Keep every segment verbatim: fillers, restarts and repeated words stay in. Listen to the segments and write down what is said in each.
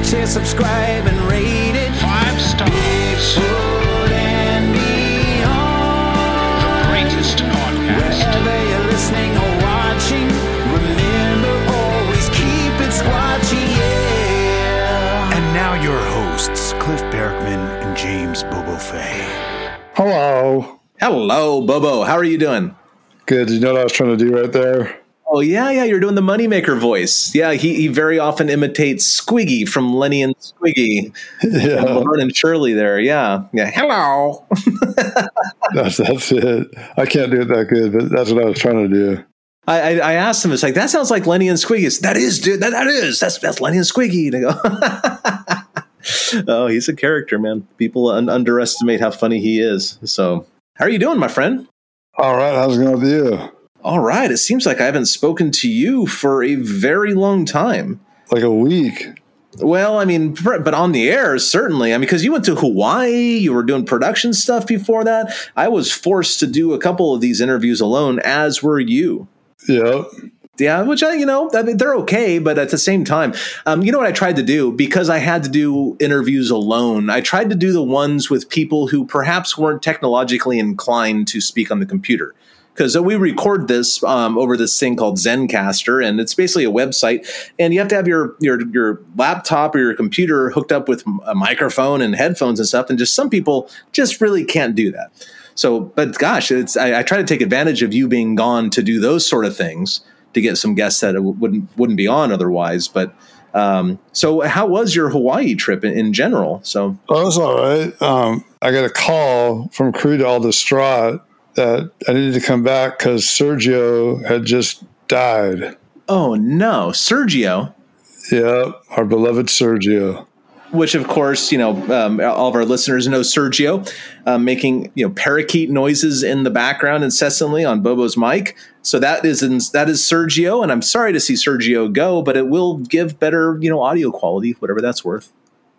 share, subscribe, and rate it. Five stars. Bigfoot and Beyond. The greatest podcast. Wherever you're listening or watching, remember always keep it squatchy, yeah. And now your hosts, Cliff Berkman and James Bobo Fay. Hello. Hello, Bobo. How are you doing? Good. You know what I was trying to do right there? Oh, yeah, yeah. You're doing the Moneymaker voice. Yeah, he, he very often imitates Squiggy from Lenny and Squiggy. Yeah. Laverne and Shirley there. Yeah. Yeah. Hello. that's, that's it. I can't do it that good, but that's what I was trying to do. I, I, I asked him, it's like, that sounds like Lenny and Squiggy. It's, that is, dude. That, that is. That's, that's Lenny and Squiggy. And I go, oh, he's a character, man. People un- underestimate how funny he is. So, how are you doing, my friend? All right. How's it going with you? All right. It seems like I haven't spoken to you for a very long time. Like a week. Well, I mean, but on the air, certainly. I mean, because you went to Hawaii, you were doing production stuff before that. I was forced to do a couple of these interviews alone, as were you. Yep. Yeah, which, I, you know, I mean, they're okay. But at the same time, um, you know what I tried to do? Because I had to do interviews alone, I tried to do the ones with people who perhaps weren't technologically inclined to speak on the computer. Because we record this um, over this thing called Zencastr, and it's basically a website. And you have to have your your your laptop or your computer hooked up with a microphone and headphones and stuff. And just some people just really can't do that. So, but gosh, it's I, I try to take advantage of you being gone to do those sort of things to get some guests that wouldn't wouldn't be on otherwise. But um, so, how was your Hawaii trip in, in general? So, oh, it was all right. Um, I got a call from Creed all distraught that I needed to come back because Sergio had just died. Oh, no. Sergio? Yeah, our beloved Sergio. Which, of course, you know, um, all of our listeners know Sergio uh, making, you know, parakeet noises in the background incessantly on Bobo's mic. So that is that is Sergio. And I'm sorry to see Sergio go, but it will give better, you know, audio quality, whatever that's worth.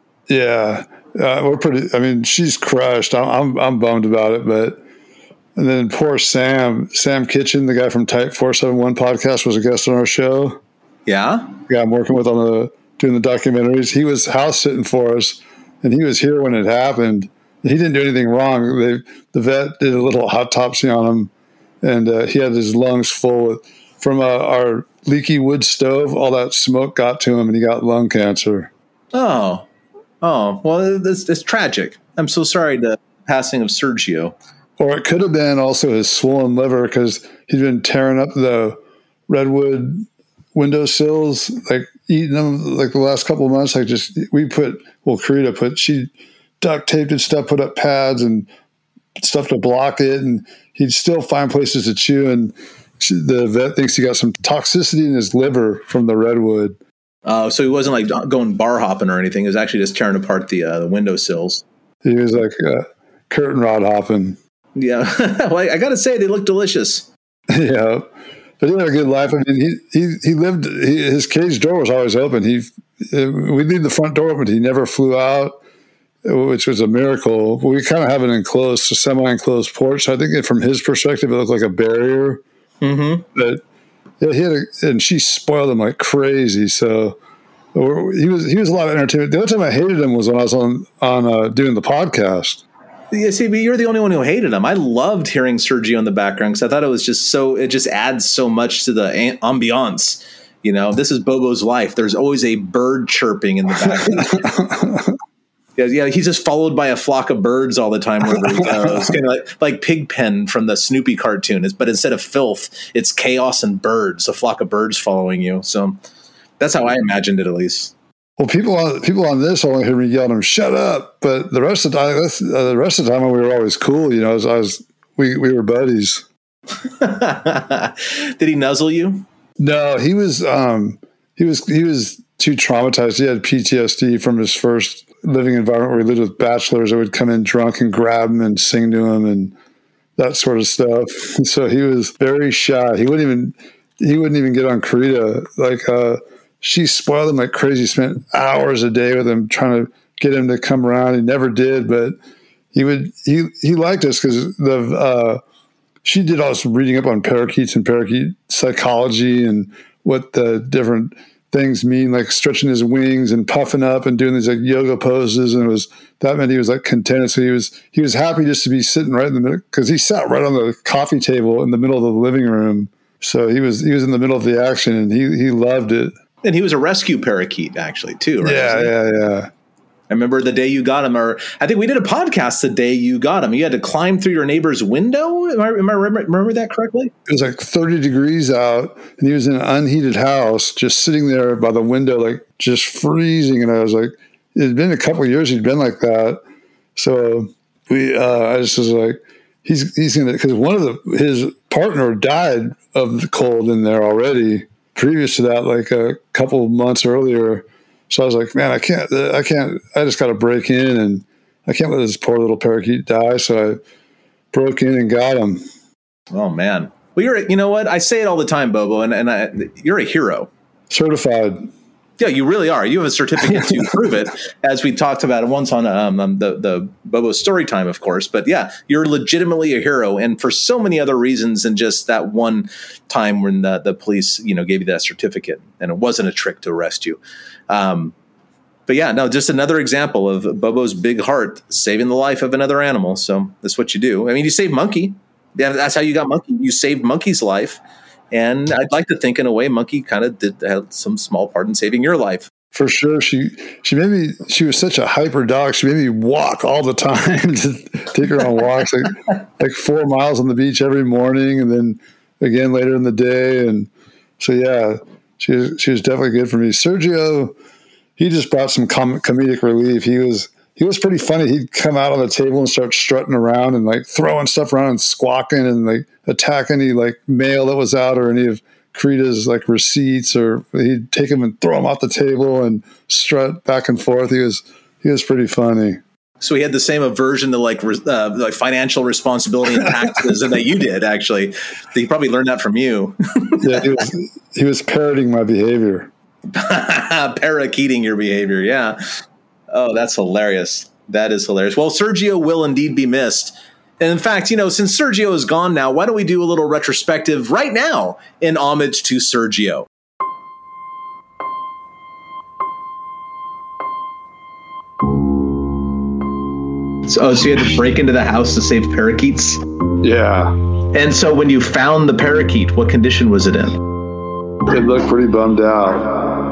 Yeah, uh, we're pretty. I mean, she's crushed. I'm, I'm I'm bummed about it, but. And then poor Sam, Sam Kitchen, the guy from Type four seventy-one podcast, was a guest on our show. Yeah? The guy I'm working with on the doing the documentaries. He was house sitting for us, and he was here when it happened. He didn't do anything wrong. They, the vet did a little autopsy on him, and uh, he had his lungs full with, from uh, our leaky wood stove. All that smoke got to him, and he got lung cancer. Oh. Oh, well, it's, it's tragic. I'm so sorry to the passing of Sergio. Or it could have been also his swollen liver because he'd been tearing up the redwood windowsills, like eating them like the last couple of months. Like just, we put, well, Karita put, she duct taped and stuff, put up pads and stuff to block it. And he'd still find places to chew. And she, the vet thinks he got some toxicity in his liver from the redwood. Oh, uh, so he wasn't like going bar hopping or anything. He was actually just tearing apart the, uh, the windowsills. He was like uh, curtain rod hopping. Yeah. Well, I, I got to say, they look delicious. Yeah. But he had a good life. I mean, he he, he lived, he, his cage door was always open. He We'd leave the front door open. He never flew out, which was a miracle. We kind of have an enclosed, a semi-enclosed porch. So I think from his perspective, it looked like a barrier. Mm-hmm. But yeah, he had a, and she spoiled him like crazy. So he was he was a lot of entertainment. The only time I hated him was when I was on, on uh, doing the podcast. Yeah, see, but you're the only one who hated him. I loved hearing Sergio in the background because I thought it was just so, it just adds so much to the ambiance. You know, this is Bobo's life. There's always a bird chirping in the background. yeah, yeah, he's just followed by a flock of birds all the time wherever he goes. Kind of like, like Pigpen from the Snoopy cartoon. But instead of filth, it's chaos and birds, a flock of birds following you. So that's how I imagined it, at least. Well, people on people on this only hear me yelling at them, "Shut up!" But the rest of the time, that's, uh, the rest of the time, we were always cool. You know, I was, I was we we were buddies. Did he nuzzle you? No, he was um, he was he was too traumatized. He had P T S D from his first living environment where he lived with bachelors that would come in drunk and grab him and sing to him and that sort of stuff. So he was very shy. He wouldn't even he wouldn't even get on Karita. Like uh, she spoiled him like crazy. Spent hours a day with him trying to get him to come around. He never did, but he would. He he liked us because the uh, she did all this reading up on parakeets and parakeet psychology and what the different things mean, like stretching his wings and puffing up and doing these like yoga poses. And it was that meant he was like contented. So he was he was happy just to be sitting right in the middle, because he sat right on the coffee table in the middle of the living room. So he was he was in the middle of the action, and he he loved it. And he was a rescue parakeet, actually, too, right? Yeah, yeah, yeah. I remember the day you got him, or I think we did a podcast the day you got him. You had to climb through your neighbor's window. Am I, am I remember, remember that correctly? It was like thirty degrees out, and he was in an unheated house, just sitting there by the window, like just freezing. And I was like, it had been a couple of years he'd been like that. So we, uh, I just was like, he's he's gonna, because one of the his partner died of the cold in there already. Previous to that, like a couple of months earlier. So I was like, man, I can't, I can't, I just got to break in, and I can't let this poor little parakeet die. So I broke in and got him. Oh, man. Well, you're, you know what? I say it all the time, Bobo, and, and I, you're a hero. Certified. Yeah, you really are. You have a certificate to prove it, as we talked about it once on um, um, the, the Bobo story time, of course. But yeah, you're legitimately a hero. And for so many other reasons than just that one time when the, the police, you know, gave you that certificate, and it wasn't a trick to arrest you. Um, but yeah, no, just another example of Bobo's big heart saving the life of another animal. So that's what you do. I mean, you saved Monkey. Yeah, that's how you got Monkey. You saved Monkey's life. And I'd like to think, in a way, Monkey kind of did have some small part in saving your life. For sure. She she made me, she was such a hyper dog. She made me walk all the time to take her on walks, like, like four miles on the beach every morning, and then again later in the day. And so, yeah, she was, she was definitely good for me. Sergio, he just brought some com- comedic relief. He was he was pretty funny. He'd come out on the table and start strutting around and like throwing stuff around and squawking and like attack any like mail that was out or any of Karita's like receipts, or he'd take them and throw them off the table and strut back and forth. He was he was pretty funny. So he had the same aversion to like uh, like financial responsibility and taxes that you did. Actually, he probably learned that from you. Yeah, he was he was parroting my behavior, parakeeting your behavior. Yeah. Oh, that's hilarious. That is hilarious. Well, Sergio will indeed be missed. And in fact, you know, since Sergio is gone now, why don't we do a little retrospective right now in homage to Sergio? So, oh, so you had to break into the house to save parakeets? Yeah. And so when you found the parakeet, what condition was it in? It looked pretty bummed out.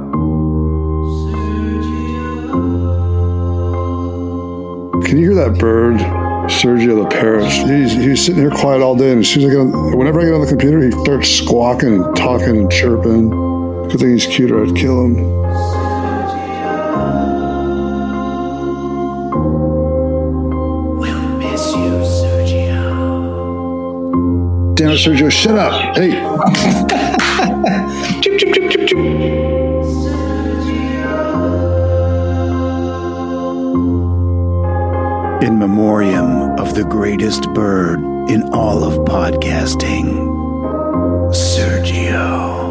Can you hear that bird? Sergio the parrot. He's, he's sitting here quiet all day, and as soon as I get on, whenever I get on the computer, he starts squawking and talking and chirping. Good thing he's cute, or I'd kill him. We'll miss you, Sergio. Damn it, Sergio, shut up. Hey. Chip, chip, chip, chip, chip. In memoriam of the greatest bird in all of podcasting, Sergio.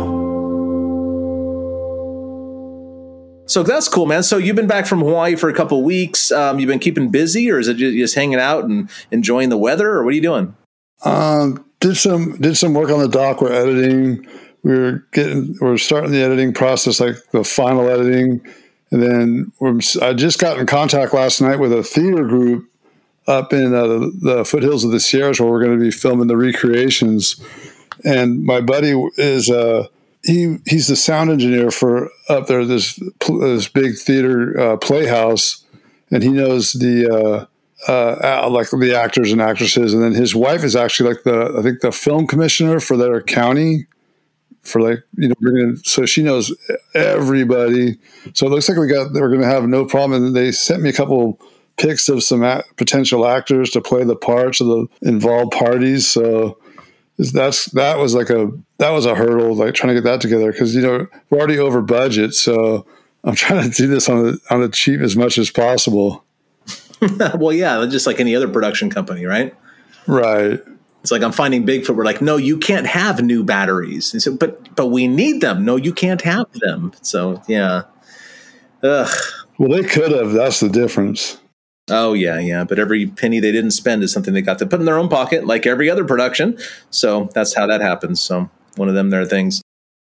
So that's cool, man. So you've been back from Hawaii for a couple of weeks. Um, you've been keeping busy, or is it just hanging out and enjoying the weather, or what are you doing? Um, did some did some work on the doc. We're editing. We were getting we're starting the editing process, like the final editing. And then we're, I just got in contact last night with a theater group up in uh, the, the foothills of the Sierras, where we're going to be filming the recreations. And my buddy is uh, he he's the sound engineer for up there, this this big theater uh, playhouse, and he knows the uh, uh, like the actors and actresses. And then his wife is actually like the I think the film commissioner for their county. For like, you know, we're gonna, so she knows everybody. So it looks like we got, we're going to have no problem. And they sent me a couple pics of some a- potential actors to play the parts of the involved parties. So that's, that was like a, that was a hurdle, like trying to get that together. Cause, you know, we're already over budget. So I'm trying to do this on the, on the cheap as much as possible. Well, yeah, just like any other production company, right? Right. It's like I'm Finding Bigfoot. We're like, no, you can't have new batteries. And so, but but we need them. No, you can't have them. So yeah. Ugh. Well, they could have. That's the difference. Oh yeah, yeah. But every penny they didn't spend is something they got to put in their own pocket, like every other production. So that's how that happens. So one of them there things.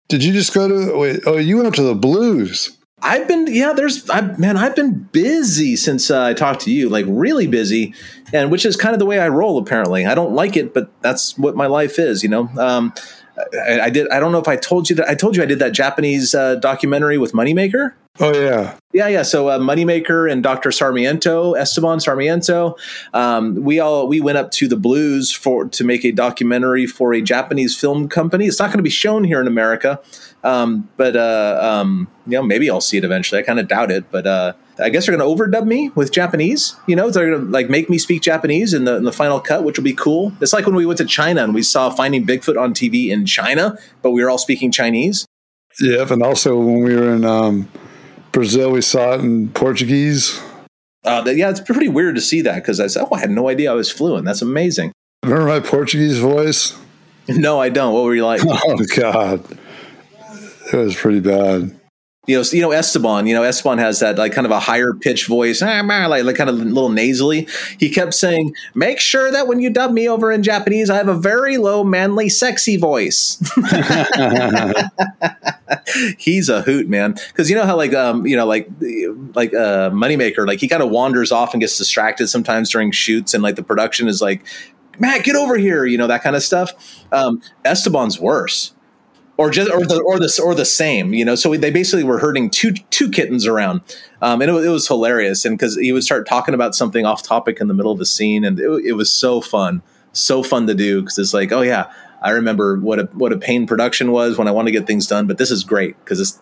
Did you just go to, wait, oh, you went up to the Blues. I've been, yeah, there's, I, man, I've been busy since uh, I talked to you, like really busy, and which is kind of the way I roll, apparently. I don't like it, but that's what my life is, you know? Um, I, I did, I don't know if I told you that, I told you I did that Japanese uh, documentary with Moneymaker. Oh, yeah. Yeah, yeah. So uh, Moneymaker and Doctor Sarmiento, Esteban Sarmiento, um, we all we went up to the Blues for to make a documentary for a Japanese film company. It's not going to be shown here in America, um, but uh, um, you know, maybe I'll see it eventually. I kind of doubt it, but uh, I guess they're going to overdub me with Japanese. You know, they're going to like make me speak Japanese in the in the final cut, which will be cool. It's like when we went to China and we saw Finding Bigfoot on T V in China, but we were all speaking Chinese. Yep, and also when we were in um, Brazil, we saw it in Portuguese. Uh, yeah, it's pretty weird to see that because I said, oh, I had no idea I was fluent. That's amazing. Remember my Portuguese voice? No, I don't. What were you like? Oh, God. It was pretty bad. You know, you know Esteban. You know Esteban has that like kind of a higher pitched voice, like, like kind of a little nasally. He kept saying, "Make sure that when you dub me over in Japanese, I have a very low, manly, sexy voice." He's a hoot, man. Because you know how like um you know like like uh, Moneymaker, like he kind of wanders off and gets distracted sometimes during shoots, and like the production is like, "Matt, get over here," you know, that kind of stuff. Um, Esteban's worse. Or just, or the, or the, or the same, you know. So they basically were herding two, two kittens around, um, and it, it was hilarious. And because he would start talking about something off topic in the middle of the scene, and it, it was so fun, so fun to do. Because it's like, oh yeah, I remember what a what a pain production was when I want to get things done. But this is great because it's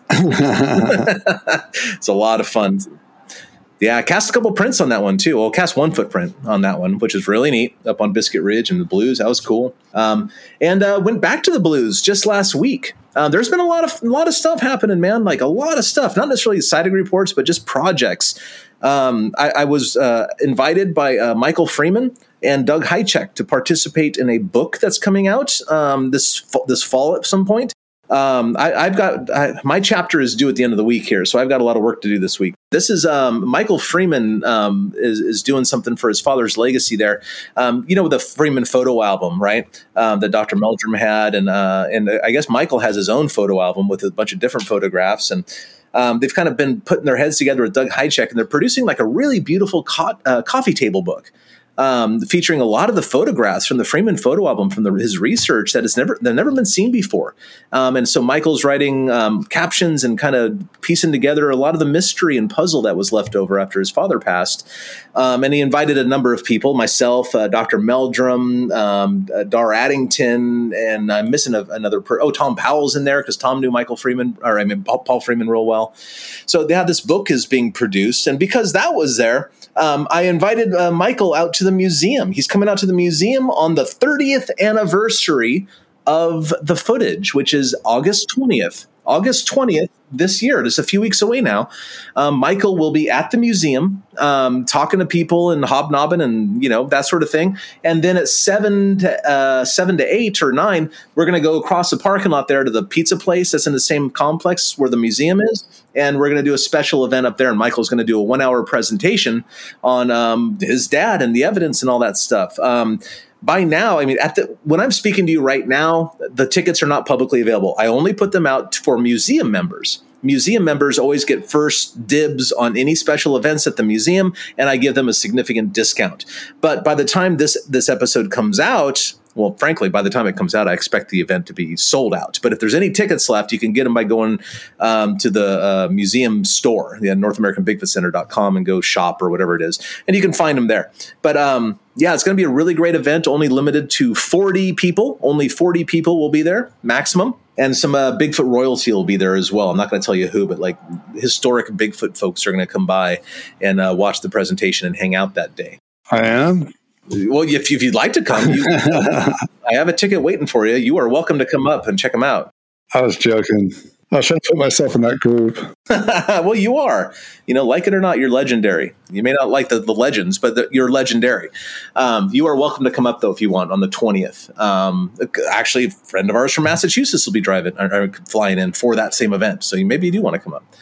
it's a lot of fun. Yeah, I cast a couple prints on that one too. Well, cast one footprint on that one, which is really neat, up on Biscuit Ridge and the Blues. That was cool. Um, and uh, went back to the Blues just last week. Uh, there's been a lot of a lot of stuff happening, man. Like a lot of stuff, not necessarily sighting reports, but just projects. Um, I, I was uh, invited by uh, Michael Freeman and Doug Hychek to participate in a book that's coming out um, this this fall at some point. Um, I, I've got I, my chapter is due at the end of the week here, so I've got a lot of work to do this week. This is um, Michael Freeman um, is, is doing something for his father's legacy there. Um, you know, the Freeman photo album, right? Um, that Doctor Meldrum had, and uh, and I guess Michael has his own photo album with a bunch of different photographs, and um, they've kind of been putting their heads together with Doug Hychek, and they're producing like a really beautiful co- uh, coffee table book. Um, featuring a lot of the photographs from the Freeman photo album from the, his research that has never they've never been seen before, um, and so Michael's writing um, captions and kind of piecing together a lot of the mystery and puzzle that was left over after his father passed. Um, and he invited a number of people, myself, uh, Doctor Meldrum, um, uh, Dar Addington, and I'm missing a, another. Per- oh, Tom Powell's in there because Tom knew Michael Freeman, or I mean Paul, Paul Freeman real well. So yeah, this book is being produced, and because that was there. Um, I invited uh, Michael out to the museum. He's coming out to the museum on the thirtieth anniversary of the footage, which is August twentieth. August twentieth this year. Just a few weeks away now. Um, Michael will be at the museum um, talking to people and hobnobbing and, you know, that sort of thing. And then at seven to uh, seven to eight or nine, we're going to go across the parking lot there to the pizza place that's in the same complex where the museum is. And we're going to do a special event up there. And Michael's going to do a one hour presentation on um, his dad and the evidence and all that stuff. Um, By now, I mean, at the, when I'm speaking to you right now, the tickets are not publicly available. I only put them out for museum members. Museum members always get first dibs on any special events at the museum, and I give them a significant discount. But by the time this this episode comes out, well, frankly, by the time it comes out, I expect the event to be sold out. But if there's any tickets left, you can get them by going um, to the uh, museum store, the North American Bigfoot Center dot com, and go shop or whatever it is. And you can find them there. But um, yeah, it's going to be a really great event, only limited to forty people. Only forty people will be there, maximum. And some uh, Bigfoot royalty will be there as well. I'm not going to tell you who, but like historic Bigfoot folks are going to come by and uh, watch the presentation and hang out that day. I am? Well, if, if you'd like to come, you, I have a ticket waiting for you. You are welcome to come up and check them out. I was joking. I was trying to put myself in that group. Well, you are. You know, like it or not, you're legendary. You may not like the, the legends, but the, you're legendary. Um, you are welcome to come up, though, if you want, on the twentieth. Um, actually, a friend of ours from Massachusetts will be driving or, or flying in for that same event. So you, maybe you do want to come up.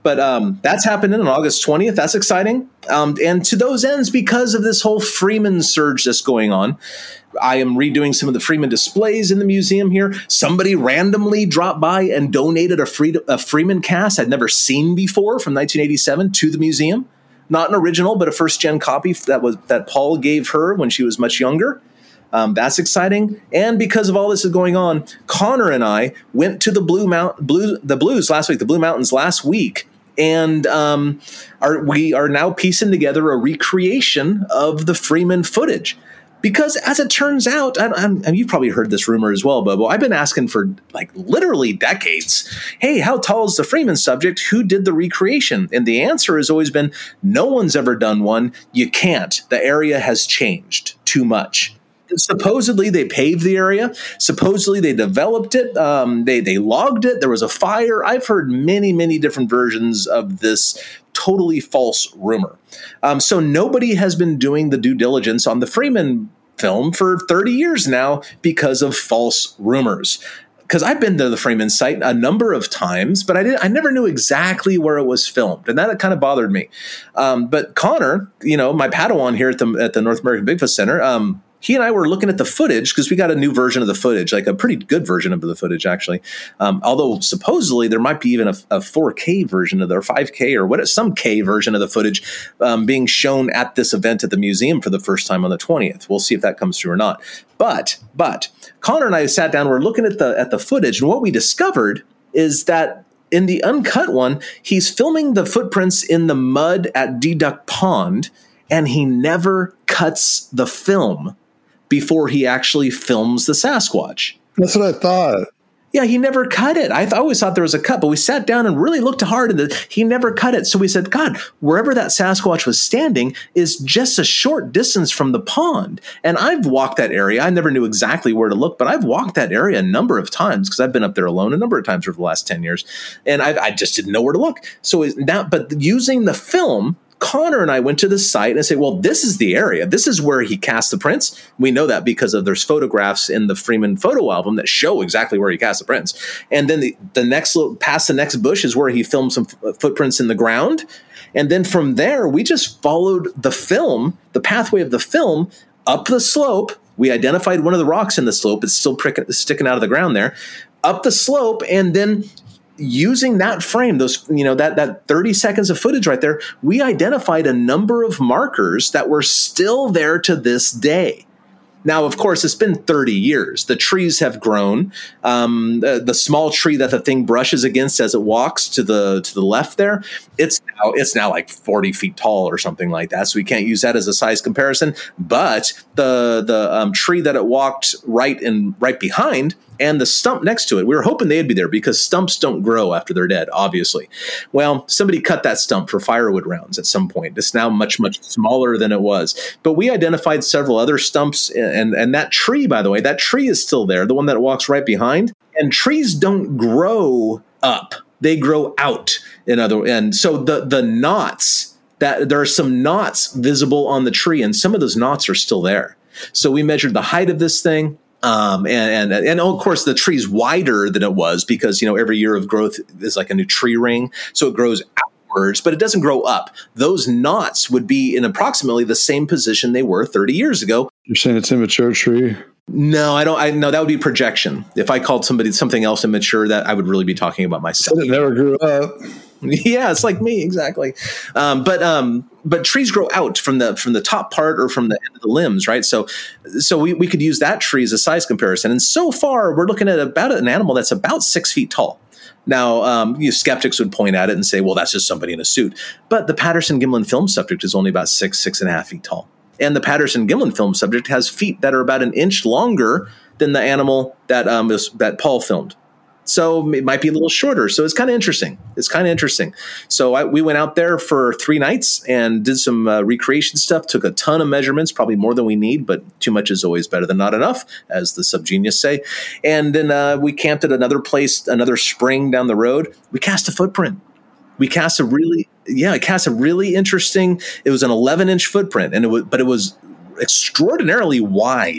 But um, that's happening on August twentieth. That's exciting. Um, and to those ends, because of this whole Freeman surge that's going on, I am redoing some of the Freeman displays in the museum here. Somebody randomly dropped by and donated a, free, a Freeman cast I'd never seen before from nineteen eighty-seven to the museum. Not an original, but a first-gen copy that was that Paul gave her when she was much younger. Um, that's exciting. And because of all this is going on, Connor and I went to the Blue Mount, Blue, the Blues last week, the Blue Mountains last week, and um, are, we are now piecing together a recreation of the Freeman footage. Because as it turns out, and, and you've probably heard this rumor as well, Bobo, I've been asking for like literally decades, hey, how tall is the Freeman subject? Who did the recreation? And the answer has always been, no one's ever done one. You can't. The area has changed too much. Supposedly they paved the area. Supposedly they developed it. Um, they they logged it. There was a fire. I've heard many, many different versions of this totally false rumor. Um, so nobody has been doing the due diligence on the Freeman film for thirty years now because of false rumors. Because I've been to the Freeman site a number of times, but I didn't. I never knew exactly where it was filmed, and that kind of bothered me. Um, but Connor, you know, my Padawan here at the at the North American Bigfoot Center, um, he and I were looking at the footage because we got a new version of the footage, like a pretty good version of the footage, actually. Um, although supposedly there might be even a, a four K version of the, or five K or what, some K version of the footage um, being shown at this event at the museum for the first time on the twentieth. We'll see if that comes through or not. But, but Connor and I sat down, we're looking at the at the footage, and what we discovered is that in the uncut one, he's filming the footprints in the mud at Deduck Pond, and he never cuts the film before he actually films the Sasquatch. That's what I thought. Yeah, he never cut it. I th- always thought there was a cut, but we sat down and really looked hard, and the, he never cut it. So we said, God, wherever that Sasquatch was standing is just a short distance from the pond. And I've walked that area. I never knew exactly where to look, but I've walked that area a number of times because I've been up there alone a number of times over the last ten years. And I, I just didn't know where to look. So now, but using the film, Connor and I went to the site and said, well, this is the area. This is where he cast the prints. We know that because of there's photographs in the Freeman photo album that show exactly where he cast the prints. And then the, the next little, past the next bush is where he filmed some f- footprints in the ground. And then from there, we just followed the film, the pathway of the film up the slope. We identified one of the rocks in the slope. It's still prick- sticking out of the ground there, up the slope. And then using that frame, those, you know, that, that thirty seconds of footage right there, we identified a number of markers that were still there to this day. Now, of course, it's been thirty years. The trees have grown. Um, the, the small tree that the thing brushes against as it walks to the to the left there, it's now it's now like forty feet tall or something like that. So we can't use that as a size comparison. But the the um, tree that it walked right in right behind, and the stump next to it, we were hoping they'd be there because stumps don't grow after they're dead, obviously. Well, somebody cut that stump for firewood rounds at some point. It's now much, much smaller than it was. But we identified several other stumps, and, and that tree, by the way, that tree is still there, the one that walks right behind. And trees don't grow up. They grow out. In other, and so the, the knots, that there are some knots visible on the tree, and some of those knots are still there. So we measured the height of this thing. Um, and, and, and of course the tree's wider than it was because, you know, every year of growth is like a new tree ring. So it grows outwards, but it doesn't grow up. Those knots would be in approximately the same position they were thirty years ago. You're saying it's immature tree? No, I don't. I no, that would be projection. If I called somebody something else immature, that I would really be talking about myself. It never grew up. Yeah, it's like me, exactly. Um, but um, but trees grow out from the from the top part or from the end of the limbs, right? So so we, we could use that tree as a size comparison. And so far, we're looking at about an animal that's about six feet tall. Now, um, you skeptics would point at it and say, well, that's just somebody in a suit. But the Patterson-Gimlin film subject is only about six, six and a half feet tall. And the Patterson-Gimlin film subject has feet that are about an inch longer than the animal that um, was, that Paul filmed. So it might be a little shorter. So it's kind of interesting. It's kind of interesting. So I, we went out there for three nights and did some uh, recreation stuff, took a ton of measurements, probably more than we need, but too much is always better than not enough, as the subgenius say. And then uh, we camped at another place, another spring down the road. We cast a footprint. We cast a really, yeah, I cast a really interesting, it was an eleven inch footprint, and it was, but it was extraordinarily wide.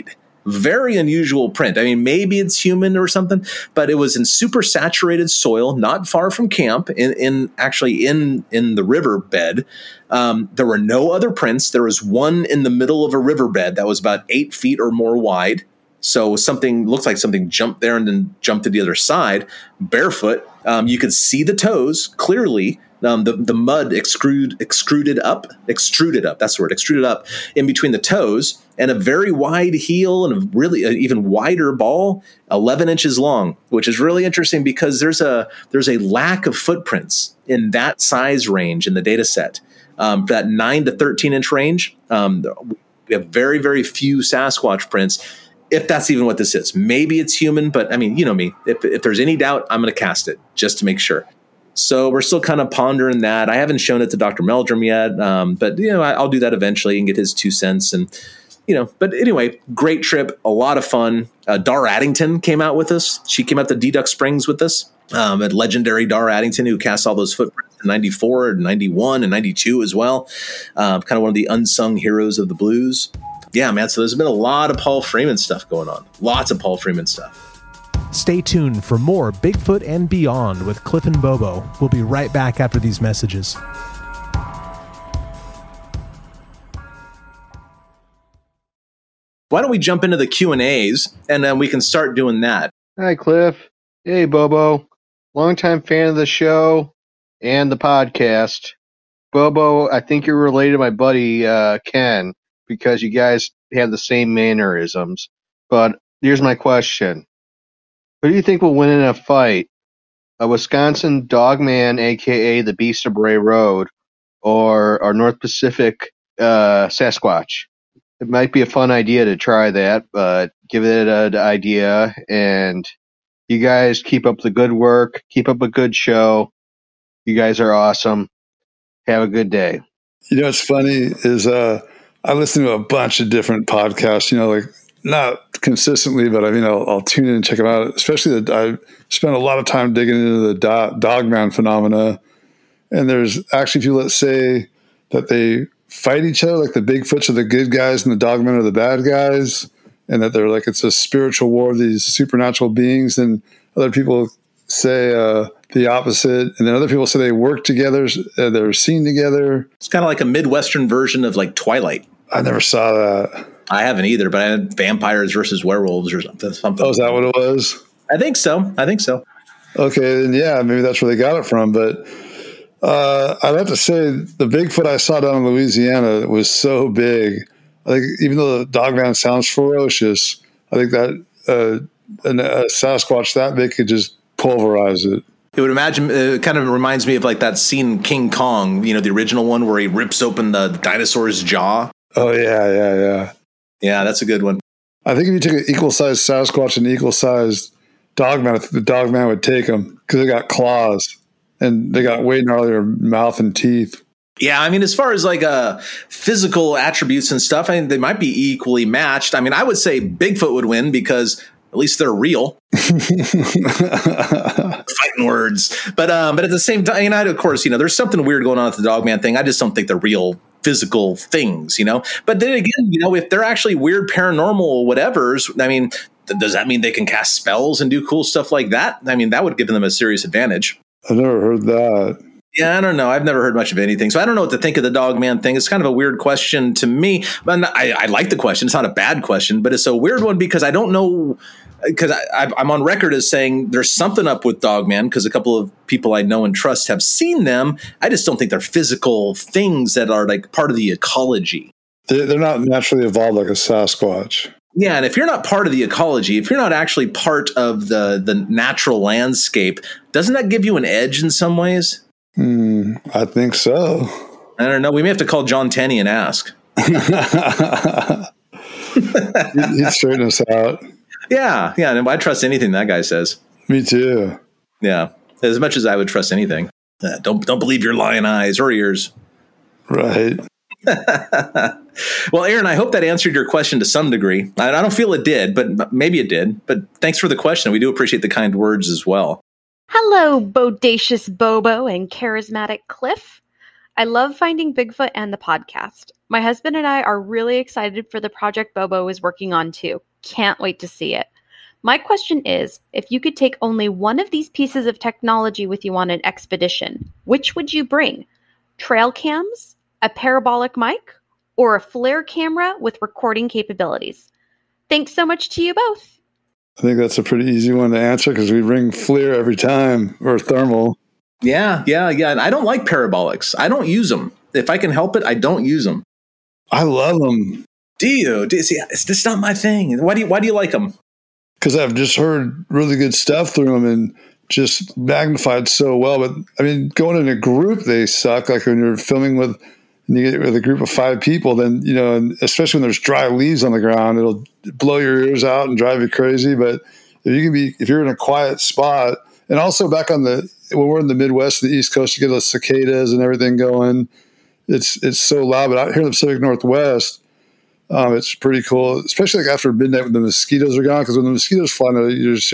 Very unusual print. I mean, maybe it's human or something, but it was in super saturated soil, not far from camp, in, in actually in, in the riverbed. Um, there were no other prints. There was one in the middle of a riverbed that was about eight feet or more wide. So something looks like something jumped there and then jumped to the other side, barefoot. Um, you could see the toes clearly. Um, the, the mud extrude, extruded up, extruded up, that's the word, extruded up in between the toes, and a very wide heel and a really uh, even wider ball, eleven inches long, which is really interesting because there's a there's a lack of footprints in that size range in the data set. Um, for that nine to thirteen inch range, um, we have very, very few Sasquatch prints, if that's even what this is. Maybe it's human, but I mean, you know me, if, if there's any doubt, I'm going to cast it just to make sure. So we're still kind of pondering that. I haven't shown it to Doctor Meldrum yet, um, but you know, I, I'll do that eventually and get his two cents. And you know, but anyway, great trip, a lot of fun. Uh, Dar Addington came out with us. She came out to Deduck Springs with us. Um, at legendary Dar Addington, who cast all those footprints in ninety-four, ninety-one, and ninety-two as well. Uh, kind of one of the unsung heroes of the blues. Yeah, man. So there's been a lot of Paul Freeman stuff going on. Lots of Paul Freeman stuff. Stay tuned for more Bigfoot and Beyond with Cliff and Bobo. We'll be right back after these messages. Why don't we jump into the Q and A's, and then we can start doing that. Hi, Cliff. Hey, Bobo. Longtime fan of the show and the podcast. Bobo, I think you're related to my buddy uh, Ken because you guys have the same mannerisms. But here's my question. Who do you think will win in a fight? A Wisconsin Dogman, a k a the Beast of Bray Road, or our North Pacific uh, Sasquatch? It might be a fun idea to try that, but give it an idea. And you guys keep up the good work. Keep up a good show. You guys are awesome. Have a good day. You know what's funny is uh, I listen to a bunch of different podcasts, you know, like not consistently, but I mean, I'll, I'll tune in and check them out. Especially that I spent a lot of time digging into the do- Dogman phenomena. And there's actually people that say that they fight each other, like the Bigfoots are the good guys and the Dogmen are the bad guys, and that they're like it's a spiritual war of these supernatural beings. And other people say uh, the opposite, and then other people say they work together, uh, they're seen together. It's kind of like a Midwestern version of like Twilight. I never saw that. I haven't either, but I had vampires versus werewolves or something. something. Oh, is that what it was? I think so. I think so. Okay, then yeah, maybe that's where they got it from. But uh, I'd have to say the Bigfoot I saw down in Louisiana was so big. I think even though the Dogman sounds ferocious, I think that uh, an, a Sasquatch that big could just pulverize it. It would imagine, it kind of reminds me of like that scene in King Kong, you know, the original one where he rips open the dinosaur's jaw. Oh, yeah, yeah, yeah. Yeah, that's a good one. I think if you took an equal-sized Sasquatch and an equal-sized Dogman, I think the Dogman would take them because they got claws and they got way gnarlier mouth and teeth. Yeah, I mean, as far as like uh, physical attributes and stuff, I mean, they might be equally matched. I mean, I would say Bigfoot would win because at least they're real. Fighting words. But um, but at the same time, you know, of course, you know, there's something weird going on with the Dogman thing. I just don't think they're real physical things, you know. But then again, you know, if they're actually weird paranormal whatevers, I mean, th- does that mean they can cast spells and do cool stuff like that? I mean, that would give them a serious advantage. I've never heard that. Yeah, I don't know. I've never heard much of anything. So I don't know what to think of the Dogman thing. It's kind of a weird question to me. But I, I like the question. It's not a bad question, but it's a weird one because I don't know. Because I'm on record as saying there's something up with Dogman because a couple of people I know and trust have seen them. I just don't think they're physical things that are like part of the ecology. They're not naturally evolved like a Sasquatch. Yeah, and if you're not part of the ecology, if you're not actually part of the, the natural landscape, doesn't that give you an edge in some ways? Hmm, I think so. I don't know. We may have to call John Tenney and ask. He'd straighten us out. Yeah, yeah. And I trust anything that guy says. Me too. Yeah, as much as I would trust anything. Uh, don't don't believe your lying eyes or ears. Right. Well, Aaron, I hope that answered your question to some degree. I, I don't feel it did, but maybe it did. But thanks for the question. We do appreciate the kind words as well. Hello, bodacious Bobo and charismatic Cliff. I love finding Bigfoot and the podcast. My husband and I are really excited for the project Bobo is working on too. Can't wait to see it. My question is, if you could take only one of these pieces of technology with you on an expedition, which would you bring? Trail cams, a parabolic mic, or a FLIR camera with recording capabilities? Thanks so much to you both. I think that's a pretty easy one to answer because we bring FLIR every time, or thermal. Yeah, yeah, yeah. And I don't like parabolics. I don't use them. If I can help it, I don't use them. I love them. Do you? Do you see, it's just not my thing. Why do you, why do you like them? Because I've just heard really good stuff through them and just magnified so well. But I mean, going in a group, they suck. Like when you're filming with, and you get with a group of five people, then, you know, and especially when there's dry leaves on the ground, it'll blow your ears out and drive you crazy. But if you can be, if you're in a quiet spot, and also back on the, when we're in the Midwest, the East Coast, you get those cicadas and everything going. It's, it's so loud. But out here in the Pacific Northwest, Um, it's pretty cool, especially like after midnight when the mosquitoes are gone. Because when the mosquitoes fly, you're just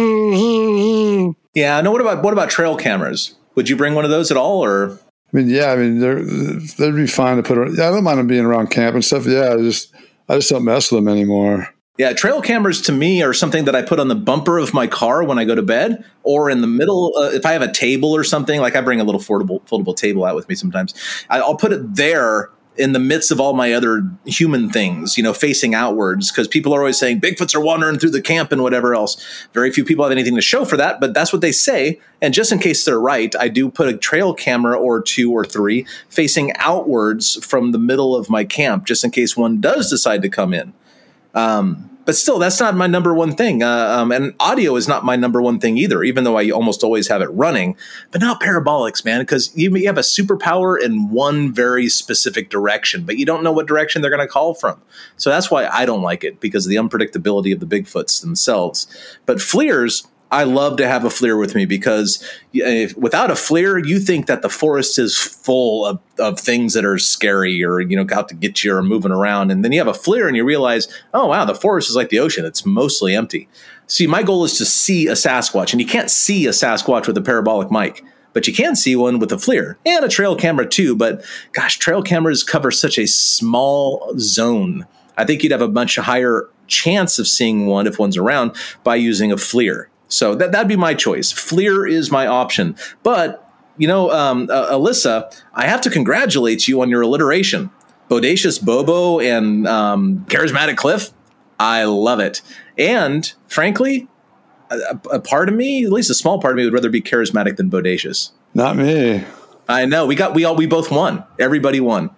hearing. Yeah. No. What about what about trail cameras? Would you bring one of those at all, or? I mean, yeah. I mean, they're, they'd be fine to put. Yeah, I don't mind them being around camp and stuff. Yeah, I just I just don't mess with them anymore. Yeah, trail cameras to me are something that I put on the bumper of my car when I go to bed, or in the middle. Uh, if I have a table or something, like I bring a little foldable foldable table out with me sometimes. I, I'll put it there in the midst of all my other human things, you know, facing outwards, because people are always saying Bigfoots are wandering through the camp and whatever else. Very few people have anything to show for that, but that's what they say. And just in case they're right, I do put a trail camera or two or three facing outwards from the middle of my camp, just in case one does decide to come in. Um, but still, that's not my number one thing. Uh, um, and audio is not my number one thing either, even though I almost always have it running. But not parabolics, man, because you, you have a superpower in one very specific direction, but you don't know what direction they're going to call from. So that's why I don't like it, because of the unpredictability of the Bigfoots themselves. But FLIRs, I love to have a FLIR with me, because if, without a FLIR, you think that the forest is full of, of things that are scary or, you know, out to get you or moving around. And then you have a FLIR and you realize, oh, wow, the forest is like the ocean. It's mostly empty. See, my goal is to see a Sasquatch, and you can't see a Sasquatch with a parabolic mic, but you can see one with a FLIR and a trail camera too. But gosh, trail cameras cover such a small zone. I think you'd have a much higher chance of seeing one if one's around by using a FLIR. So that, that'd be my choice. FLIR is my option. But, you know, um, uh, Alyssa, I have to congratulate you on your alliteration. Bodacious Bobo and um, Charismatic Cliff. I love it. And frankly, a, a part of me, at least a small part of me, would rather be charismatic than bodacious. Not me. I know. We got, we all, we both won. Everybody won.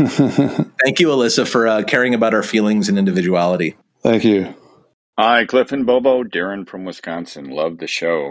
Thank you, Alyssa, for uh, caring about our feelings and individuality. Thank you. Hi, Cliff and Bobo. Darren from Wisconsin. Love the show.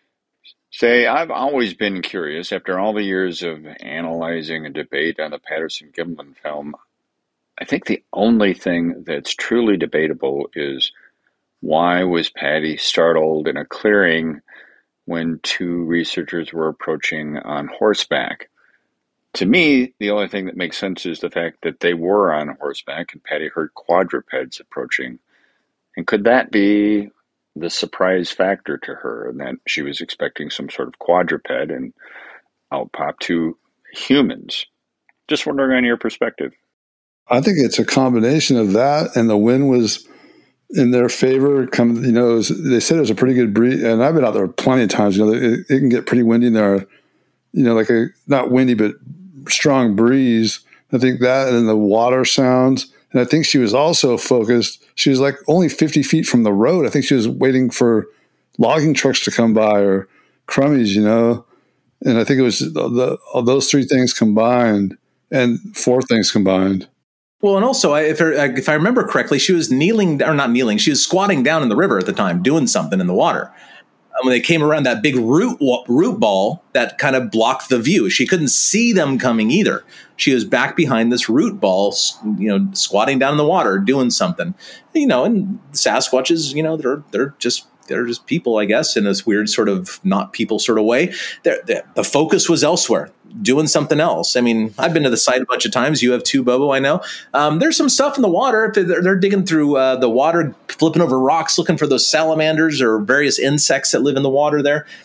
Say, I've always been curious, after all the years of analyzing and debate on the Patterson-Gimlin film, I think the only thing that's truly debatable is why was Patty startled in a clearing when two researchers were approaching on horseback? To me, the only thing that makes sense is the fact that they were on horseback and Patty heard quadrupeds approaching. And could that be the surprise factor to her, and that she was expecting some sort of quadruped and out popped two humans? Just wondering on your perspective. I think it's a combination of that, and the wind was in their favor. Come, you know, it was, they said it was a pretty good breeze, and I've been out there plenty of times. You know, it, it can get pretty windy in there. You know, like a not windy but strong breeze. I think that, and then the water sounds. And I think she was also focused. She was like only fifty feet from the road. I think she was waiting for logging trucks to come by or crummies, you know. And I think it was the, the, all those three things combined, and four things combined. Well, and also, if I, if I remember correctly, she was kneeling, or not kneeling, she was squatting down in the river at the time, doing something in the water. And when they came around that big root root ball that kind of blocked the view, she couldn't see them coming either. She was back behind this root ball, you know, squatting down in the water, doing something, you know. And Sasquatches, you know, they're they're just they're just people, I guess, in this weird sort of not people sort of way. They're, they're, the focus was elsewhere, doing something else. I mean, I've been to the site a bunch of times. You have too, Bobo, I know. Um, there's some stuff in the water. They're, they're digging through uh, the water, flipping over rocks, looking for those salamanders or various insects that live in the water there.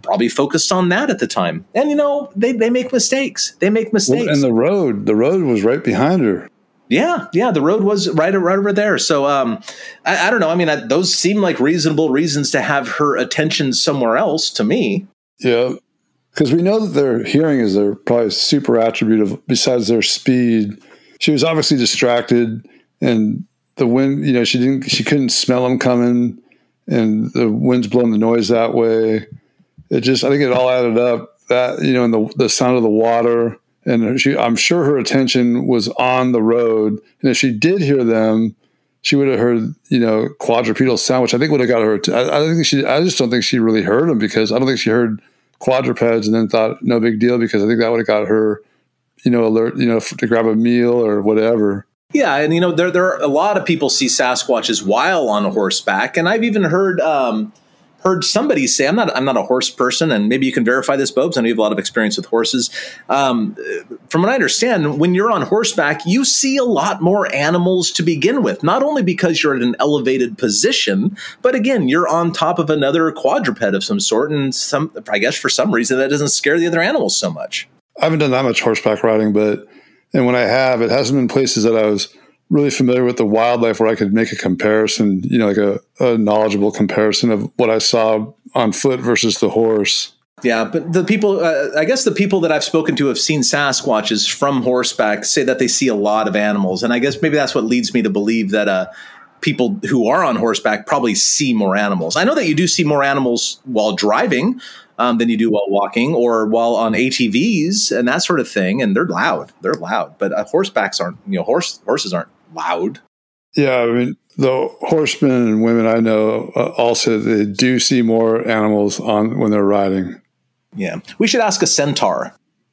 probably focused on that at the time. And, you know, they, they make mistakes. They make mistakes. Well, and the road, the road was right behind her. Yeah, yeah, the road was right, right over there. So um, I, I don't know. I mean, I, those seem like reasonable reasons to have her attention somewhere else to me. Yeah, because we know that their hearing is their probably super attribute of, besides their speed. She was obviously distracted, and the wind, you know, she didn't, she couldn't smell them coming, and the wind's blowing the noise that way. It just, I think it all added up. That, you know, and the the sound of the water. And she, I'm sure her attention was on the road. And if she did hear them, she would have heard, you know, quadrupedal sound, which I think would have got her. T- I, I think she, I just don't think she really heard them, because I don't think she heard quadrupeds and then thought no big deal, because I think that would have got her, you know, alert, you know, to grab a meal or whatever. Yeah. And, you know, there, there are a lot of people see Sasquatches while on horseback. And I've even heard, um, heard somebody say, I'm not, I'm not a horse person, and maybe you can verify this, Bobes. I know you have a lot of experience with horses. Um, from what I understand, when you're on horseback, you see a lot more animals to begin with, not only because you're at an elevated position, but again, you're on top of another quadruped of some sort. And some, I guess for some reason that doesn't scare the other animals so much. I haven't done that much horseback riding, but, and when I have, it hasn't been places that I was really familiar with the wildlife where I could make a comparison, you know, like a, a knowledgeable comparison of what I saw on foot versus the horse. Yeah, but the people, uh, I guess the people that I've spoken to have seen Sasquatches from horseback say that they see a lot of animals. And I guess maybe that's what leads me to believe that uh, people who are on horseback probably see more animals. I know that you do see more animals while driving um, than you do while walking or while on A T Vs and that sort of thing. And they're loud. They're loud. But uh, horsebacks aren't, you know, horse horses aren't loud. Yeah, I mean, the horsemen and women I know uh, also, they do see more animals on when they're riding. Yeah. We should ask a centaur.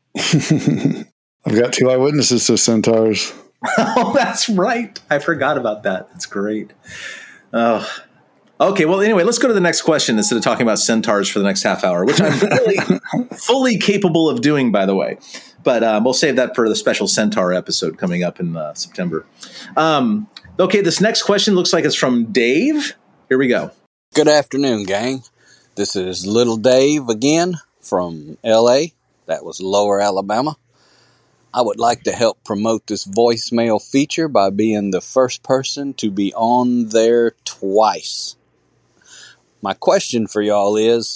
I've got two eyewitnesses to centaurs. Oh, that's right. I forgot about that. That's great. Oh, okay. Well, anyway, let's go to the next question instead of talking about centaurs for the next half hour, which I'm really fully capable of doing, by the way. But um, we'll save that for the special centaur episode coming up in uh, September. Um, okay, this next question looks like it's from Dave. Here we go. Good afternoon, gang. This is Little Dave again from L A. That was Lower Alabama. I would like to help promote this voicemail feature by being the first person to be on there twice. My question for y'all is,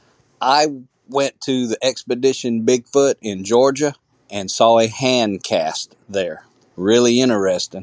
I went to the Expedition Bigfoot in Georgia and saw a hand cast there. Really interesting.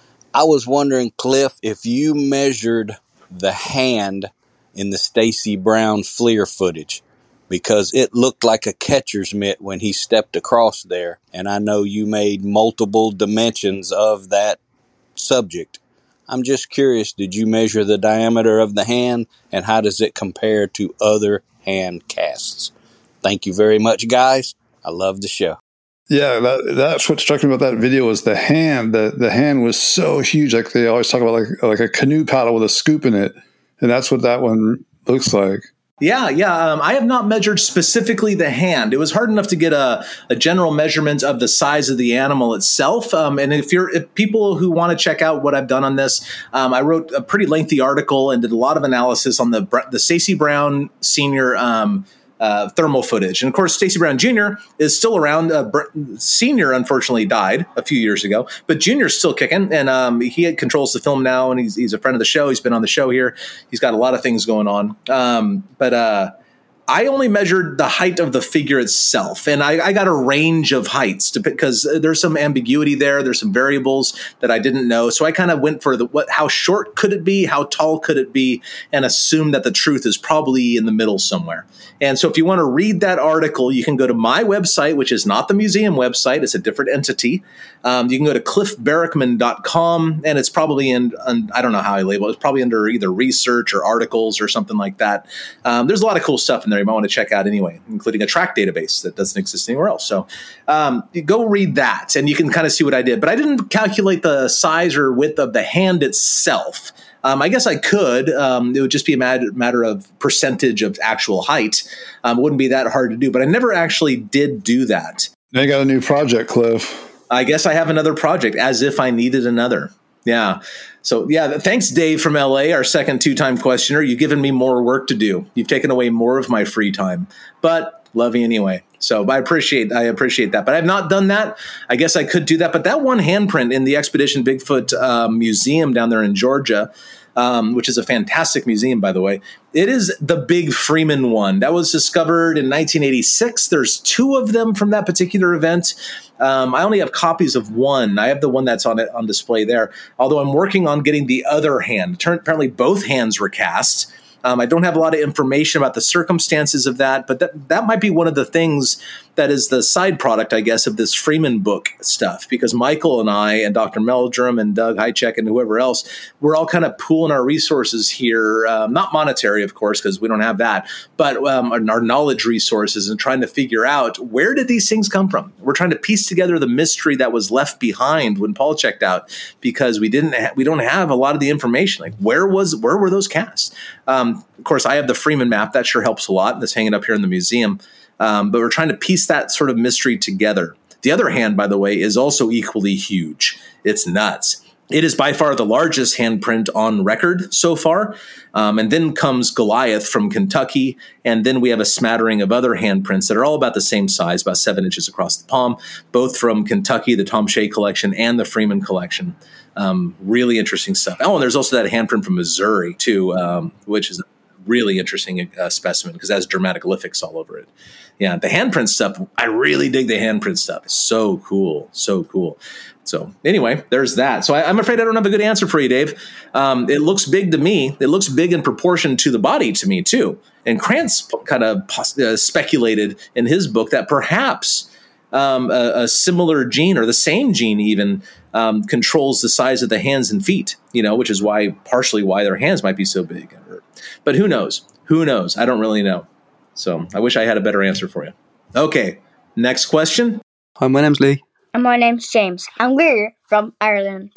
I was wondering, Cliff, if you measured the hand in the Stacy Brown FLIR footage, because it looked like a catcher's mitt when he stepped across there, and I know you made multiple dimensions of that subject. I'm just curious, did you measure the diameter of the hand, and how does it compare to other hand casts? Thank you very much, guys. I love the show. Yeah, that, that's what struck me about that video was the hand. The the hand was so huge. Like they always talk about like like a canoe paddle with a scoop in it. And that's what that one looks like. Yeah, yeah. Um, I have not measured specifically the hand. It was hard enough to get a, a general measurement of the size of the animal itself. Um, and if you're if people who want to check out what I've done on this, um, I wrote a pretty lengthy article and did a lot of analysis on the the Stacy Brown Senior um, uh, thermal footage. And of course, Stacy Brown Junior is still around. Uh, Br- Senior unfortunately died a few years ago, but Junior's still kicking, and um, he controls the film now. And he's he's a friend of the show. He's been on the show here. He's got a lot of things going on. Um, but uh, I only measured the height of the figure itself, and I, I got a range of heights to, because there's some ambiguity there. There's some variables that I didn't know, so I kind of went for the what, how short could it be, how tall could it be, and assumed that the truth is probably in the middle somewhere. And so, if you want to read that article, you can go to my website, which is not the museum website; it's a different entity. Um, you can go to cliff barackman dot com, and it's probably in, in I don't know how I label it. It's probably under either research or articles or something like that. Um, there's a lot of cool stuff in there you might want to check out anyway, including a track database that doesn't exist anywhere else. So um, go read that, and you can kind of see what I did. But I didn't calculate the size or width of the hand itself. Um, I guess I could. Um, it would just be a matter, matter of percentage of actual height. Um, it wouldn't be that hard to do, but I never actually did do that. They got a new project, Cliff. I guess I have another project, as if I needed another. Yeah. So, yeah, thanks, Dave from L A, our second two-time questioner. You've given me more work to do. You've taken away more of my free time, but love you anyway. So I appreciate I appreciate that. But I've not done that. I guess I could do that. But that one handprint in the Expedition Bigfoot uh, Museum down there in Georgia, um, which is a fantastic museum, by the way, it is the Big Freeman one. That was discovered in nineteen eighty-six. There's two of them from that particular event. Um, I only have copies of one. I have the one that's on it on display there, although I'm working on getting the other hand. Turn, apparently both hands were cast. Um, I don't have a lot of information about the circumstances of that, but that, that might be one of the things that is the side product, I guess, of this Freeman book stuff, because Michael and I and Doctor Meldrum and Doug Hychek and whoever else, we're all kind of pooling our resources here, um, not monetary, of course, because we don't have that, but um, our, our knowledge resources and trying to figure out where did these things come from. We're trying to piece together the mystery that was left behind when Paul checked out, because we didn't ha- we don't have a lot of the information. Like where was where were those casts? Um, of course, I have the Freeman map. That sure helps a lot. That's hanging up here in the museum. Um, but we're trying to piece that sort of mystery together. The other hand, by the way, is also equally huge. It's nuts. It is by far the largest handprint on record so far. Um, and then comes Goliath from Kentucky. And then we have a smattering of other handprints that are all about the same size, about seven inches across the palm, both from Kentucky, the Tom Shea collection, and the Freeman collection. Um, really interesting stuff. Oh, and there's also that handprint from Missouri, too, um, which is a really interesting uh, specimen because it has dermatoglyphics all over it. Yeah, the handprint stuff, I really dig the handprint stuff. It's so cool, so cool. So anyway, there's that. So I, I'm afraid I don't have a good answer for you, Dave. Um, it looks big to me. It looks big in proportion to the body to me, too. And Krantz kind of uh, speculated in his book that perhaps um, a, a similar gene or the same gene even um, controls the size of the hands and feet, you know, which is why partially why their hands might be so big. But who knows? Who knows? I don't really know. So I wish I had a better answer for you. Okay, next question. Hi, my name's Lee. And my name's James. And we're from Ireland.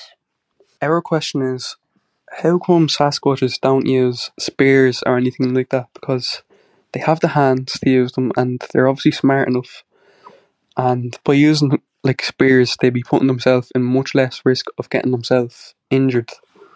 Our question is, how come Sasquatches don't use spears or anything like that? Because they have the hands to use them and they're obviously smart enough. And by using like spears, they'd be putting themselves in much less risk of getting themselves injured.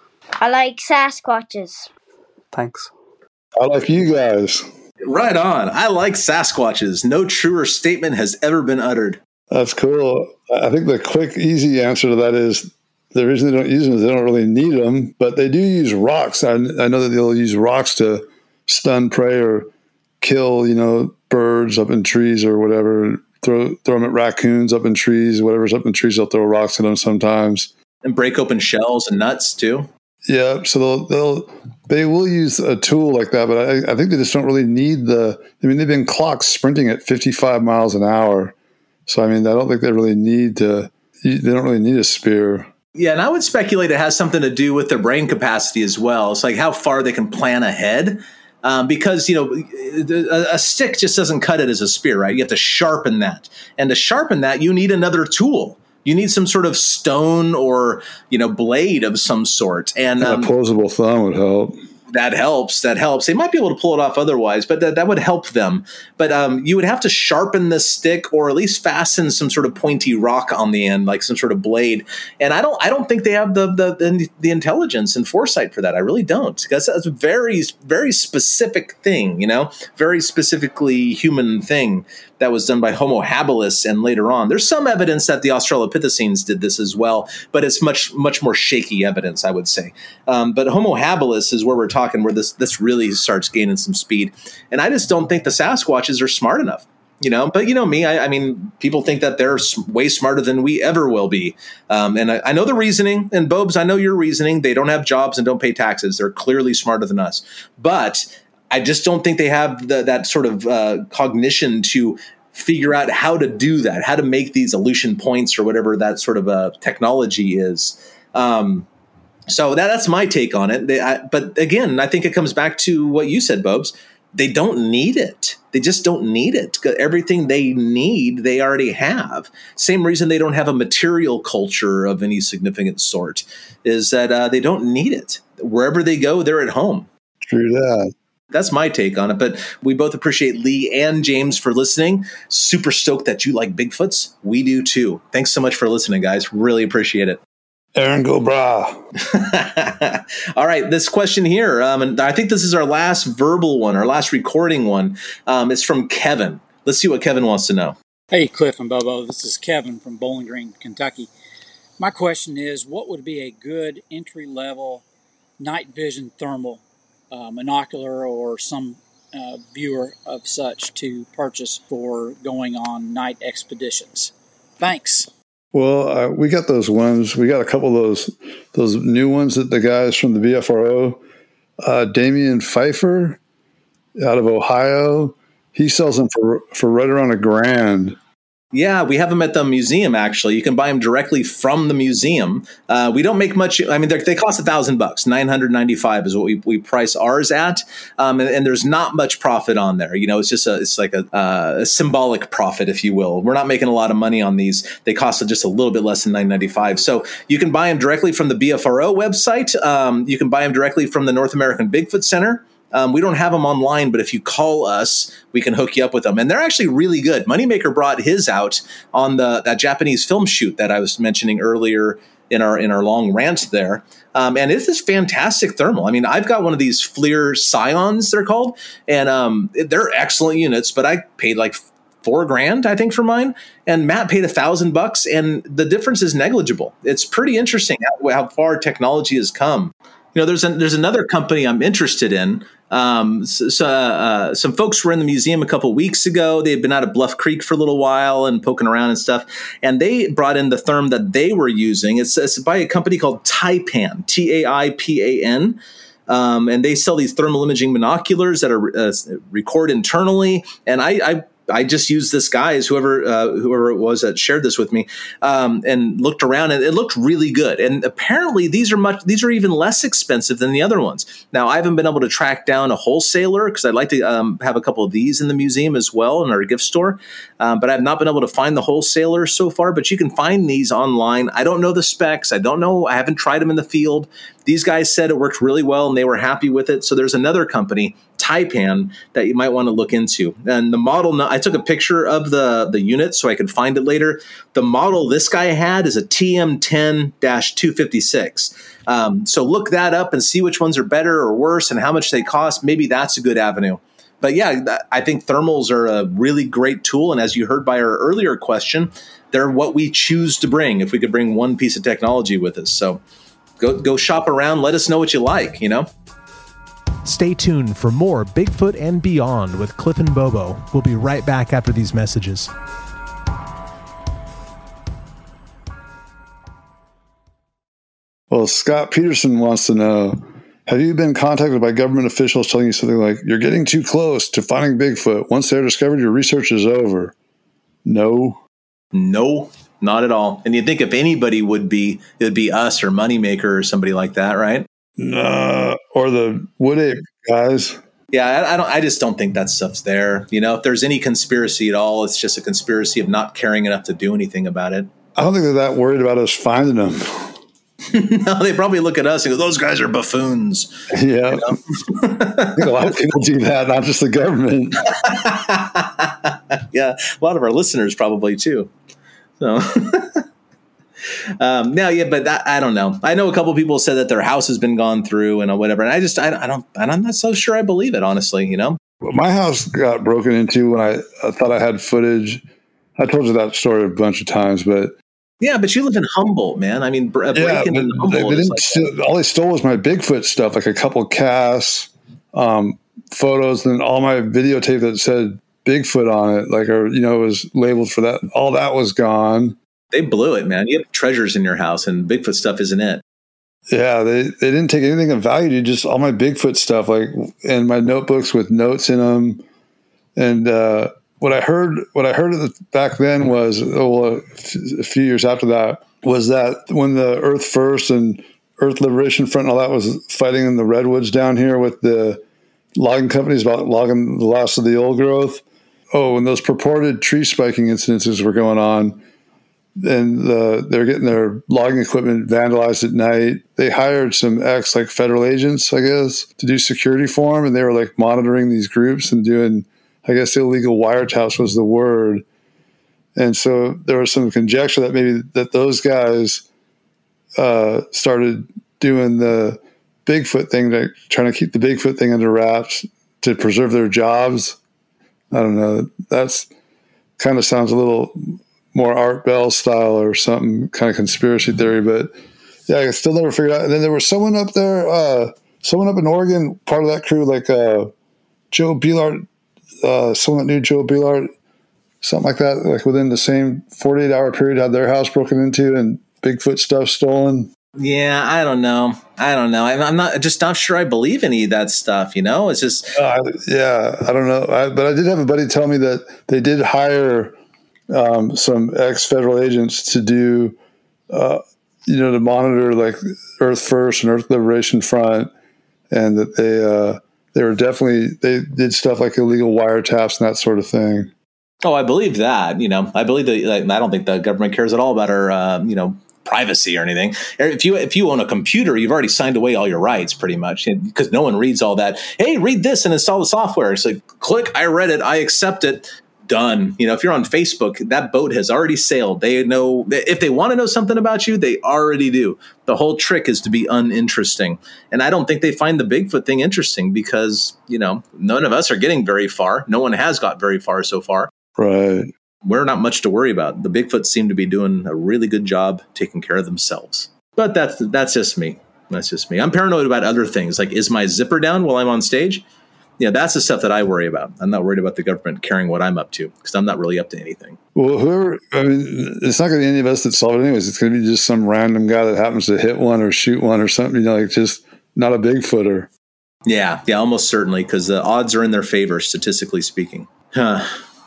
I like Sasquatches. Thanks. I like you guys. Right on. I like Sasquatches. No truer statement has ever been uttered. That's cool. I think the quick, easy answer to that is the reason they don't use them is they don't really need them, but they do use rocks. I, I know that they'll use rocks to stun prey or kill, you know, birds up in trees or whatever. Throw throw them at raccoons up in trees, whatever's up in trees, they'll throw rocks at them sometimes. And break open shells and nuts too. Yeah, so they'll they'll they will use a tool like that, but I, I think they just don't really need the. I mean, they've been clocked sprinting at fifty-five miles an hour, so I mean, I don't think they really need to. They don't really need a spear. Yeah, and I would speculate it has something to do with their brain capacity as well. It's like how far they can plan ahead, um, because you know a, a stick just doesn't cut it as a spear, right? You have to sharpen that, and to sharpen that, you need another tool. You need some sort of stone or, you know, blade of some sort. And um, a opposable thumb would help. That helps. That helps. They might be able to pull it off otherwise, but that, that would help them. But um, you would have to sharpen the stick or at least fasten some sort of pointy rock on the end, like some sort of blade. And I don't I don't think they have the the, the, the intelligence and foresight for that. I really don't. Because that's a very, very specific thing, you know, very specifically human thing that was done by Homo habilis and later on. There's some evidence that the Australopithecines did this as well, but it's much, much more shaky evidence, I would say. Um, but Homo habilis is where we're talking, where this this really starts gaining some speed. And I just don't think the Sasquatches are smart enough, you know. But you know me, I, I mean, people think that they're way smarter than we ever will be. Um, and I, I know the reasoning. And Bobes, I know your reasoning. They don't have jobs and don't pay taxes. They're clearly smarter than us. But I just don't think they have the, that sort of uh, cognition to figure out how to do that, how to make these elution points or whatever that sort of uh, technology is. Um, so that, that's my take on it. They, I, but again, I think it comes back to what you said, Bobes. They don't need it. They just don't need it. Everything they need, they already have. Same reason they don't have a material culture of any significant sort is that uh, they don't need it. Wherever they go, they're at home. True that. That's my take on it. But we both appreciate Lee and James for listening. Super stoked that you like Bigfoots. We do too. Thanks so much for listening, guys. Really appreciate it. Aaron go brah. All right, this question here, um, and I think this is our last verbal one, our last recording one. Um, it's from Kevin. Let's see what Kevin wants to know. Hey, Cliff and Bobo. This is Kevin from Bowling Green, Kentucky. My question is, what would be a good entry-level night vision thermal uh, monocular or some uh, viewer of such to purchase for going on night expeditions? Thanks. Well, uh, we got those ones. We got a couple of those those new ones that the guys from the B F R O, uh, Damian Pfeiffer out of Ohio, he sells them for for right around a grand. Yeah, we have them at the museum, actually. You can buy them directly from the museum. Uh, we don't make much. I mean, they cost a thousand bucks. nine hundred ninety-five is what we, we price ours at. Um, and, and there's not much profit on there. You know, it's just a, it's like a, uh, a symbolic profit, if you will. We're not making a lot of money on these. They cost just a little bit less than nine ninety-five. So you can buy them directly from the B F R O website. Um, you can buy them directly from the North American Bigfoot Center. Um, we don't have them online, but if you call us, we can hook you up with them. And they're actually really good. Moneymaker brought his out on the that Japanese film shoot that I was mentioning earlier in our in our long rant there. Um, and it's this fantastic thermal. I mean, I've got one of these FLIR Scions, they're called, and um, they're excellent units, but I paid like four grand, I think, for mine. And Matt paid a thousand bucks, and the difference is negligible. It's pretty interesting how, how far technology has come. You know, there's a, there's another company I'm interested in. Um, so, so, uh, some folks were in the museum a couple weeks ago. They had been out of Bluff Creek for a little while and poking around and stuff. And they brought in the therm that they were using. It's, it's by a company called Taipan, T A I P A N. Um, and they sell these thermal imaging binoculars that are uh, record internally. And I, I I just used this guy's, whoever uh, whoever it was that shared this with me, um, and looked around, and it looked really good. And apparently, these are much these are even less expensive than the other ones. Now, I haven't been able to track down a wholesaler because I'd like to um, have a couple of these in the museum as well in our gift store, um, but I've not been able to find the wholesaler so far. But you can find these online. I don't know the specs. I don't know. I haven't tried them in the field. These guys said it worked really well, and they were happy with it. So there's another company, Taipan, that you might want to look into. And the model, I took a picture of the, the unit so I could find it later. The model this guy had is a T M ten dash two fifty-six. Um, so look that up and see which ones are better or worse and how much they cost. Maybe that's a good avenue. But yeah, I think thermals are a really great tool. And as you heard by our earlier question, they're what we choose to bring if we could bring one piece of technology with us. So Go go shop around. Let us know what you like, you know? Stay tuned for more Bigfoot and Beyond with Cliff and Bobo. We'll be right back after these messages. Well, Scott Peterson wants to know, have you been contacted by government officials telling you something like, you're getting too close to finding Bigfoot. Once they're discovered, your research is over? No. No. Not at all. And you'd think if anybody would be, it would be us or Moneymaker or somebody like that, right? Uh, or the Wood Ape guys. Yeah, I, I don't. I just don't think that stuff's there. You know, if there's any conspiracy at all, it's just a conspiracy of not caring enough to do anything about it. I don't think they're that worried about us finding them. No, they probably look at us and go, those guys are buffoons. Yeah. You know? I think a lot of people do that, not just the government. Yeah, a lot of our listeners probably too. So, um, now, yeah, but that, I don't know. I know a couple of people said that their house has been gone through and whatever, and I just, I, I don't, I'm not so sure I believe it, honestly. You know, my house got broken into when I, I thought I had footage. I told you that story a bunch of times, but yeah, but you live in Humboldt, man. I mean, breaking yeah, in Humboldt. They, they didn't like steal, all they stole was my Bigfoot stuff, like a couple casts, um, photos, and all my videotape that said Bigfoot on it, like, or, you know, it was labeled for that. All that was gone. They blew it, man. You have treasures in your house, and Bigfoot stuff isn't it. Yeah, they, they didn't take anything of value, just all my Bigfoot stuff, like, and my notebooks with notes in them. And uh, what I heard, what I heard back then was, oh, well, a few years after that, was that when the Earth First and Earth Liberation Front and all that was fighting in the redwoods down here with the logging companies about logging the last of the old growth. Oh, when those purported tree spiking incidences were going on, and the, they're getting their logging equipment vandalized at night. They hired some ex like federal agents, I guess, to do security for them, and they were like monitoring these groups and doing, I guess, illegal wiretaps was the word. And so there was some conjecture that maybe that those guys uh, started doing the Bigfoot thing, like trying to keep the Bigfoot thing under wraps to preserve their jobs. I don't know. That's kind of sounds a little more Art Bell style or something, kind of conspiracy theory. But yeah, I still never figured out. And then there was someone up there, uh, someone up in Oregon, part of that crew, like uh, Joe Beelart, uh, someone that knew Joe Beelart, something like that, like within the same forty-eight hour period, had their house broken into and Bigfoot stuff stolen. Yeah, I don't know. I don't know. I'm, I'm not just not sure I believe any of that stuff. You know, it's just uh, yeah. I don't know. I, but I did have a buddy tell me that they did hire um, some ex-federal agents to do, uh, you know, to monitor like Earth First and Earth Liberation Front, and that they uh, they were definitely they did stuff like illegal wiretaps and that sort of thing. Oh, I believe that. You know, I believe that. Like, I don't think the government cares at all about our, uh, you know, privacy or anything. If you if you own a computer, you've already signed away all your rights, pretty much, because no one reads all that. Hey, read this and install the software. It's like, click, I read it, I accept it, done. You know, if you're on Facebook, that boat has already sailed. They know if they want to know something about you, they already do. The whole trick is to be uninteresting, and I don't think they find the Bigfoot thing interesting because you know none of us are getting very far. No one has got very far so far. Right. We're not much to worry about. The Bigfoot seem to be doing a really good job taking care of themselves. But that's that's just me. That's just me. I'm paranoid about other things. Like, is my zipper down while I'm on stage? Yeah, that's the stuff that I worry about. I'm not worried about the government caring what I'm up to because I'm not really up to anything. Well, whoever, I mean, it's not going to be any of us that solve it anyways. It's going to be just some random guy that happens to hit one or shoot one or something, you know, like just not a Bigfooter. Yeah, yeah, almost certainly, because the odds are in their favor, statistically speaking. Huh.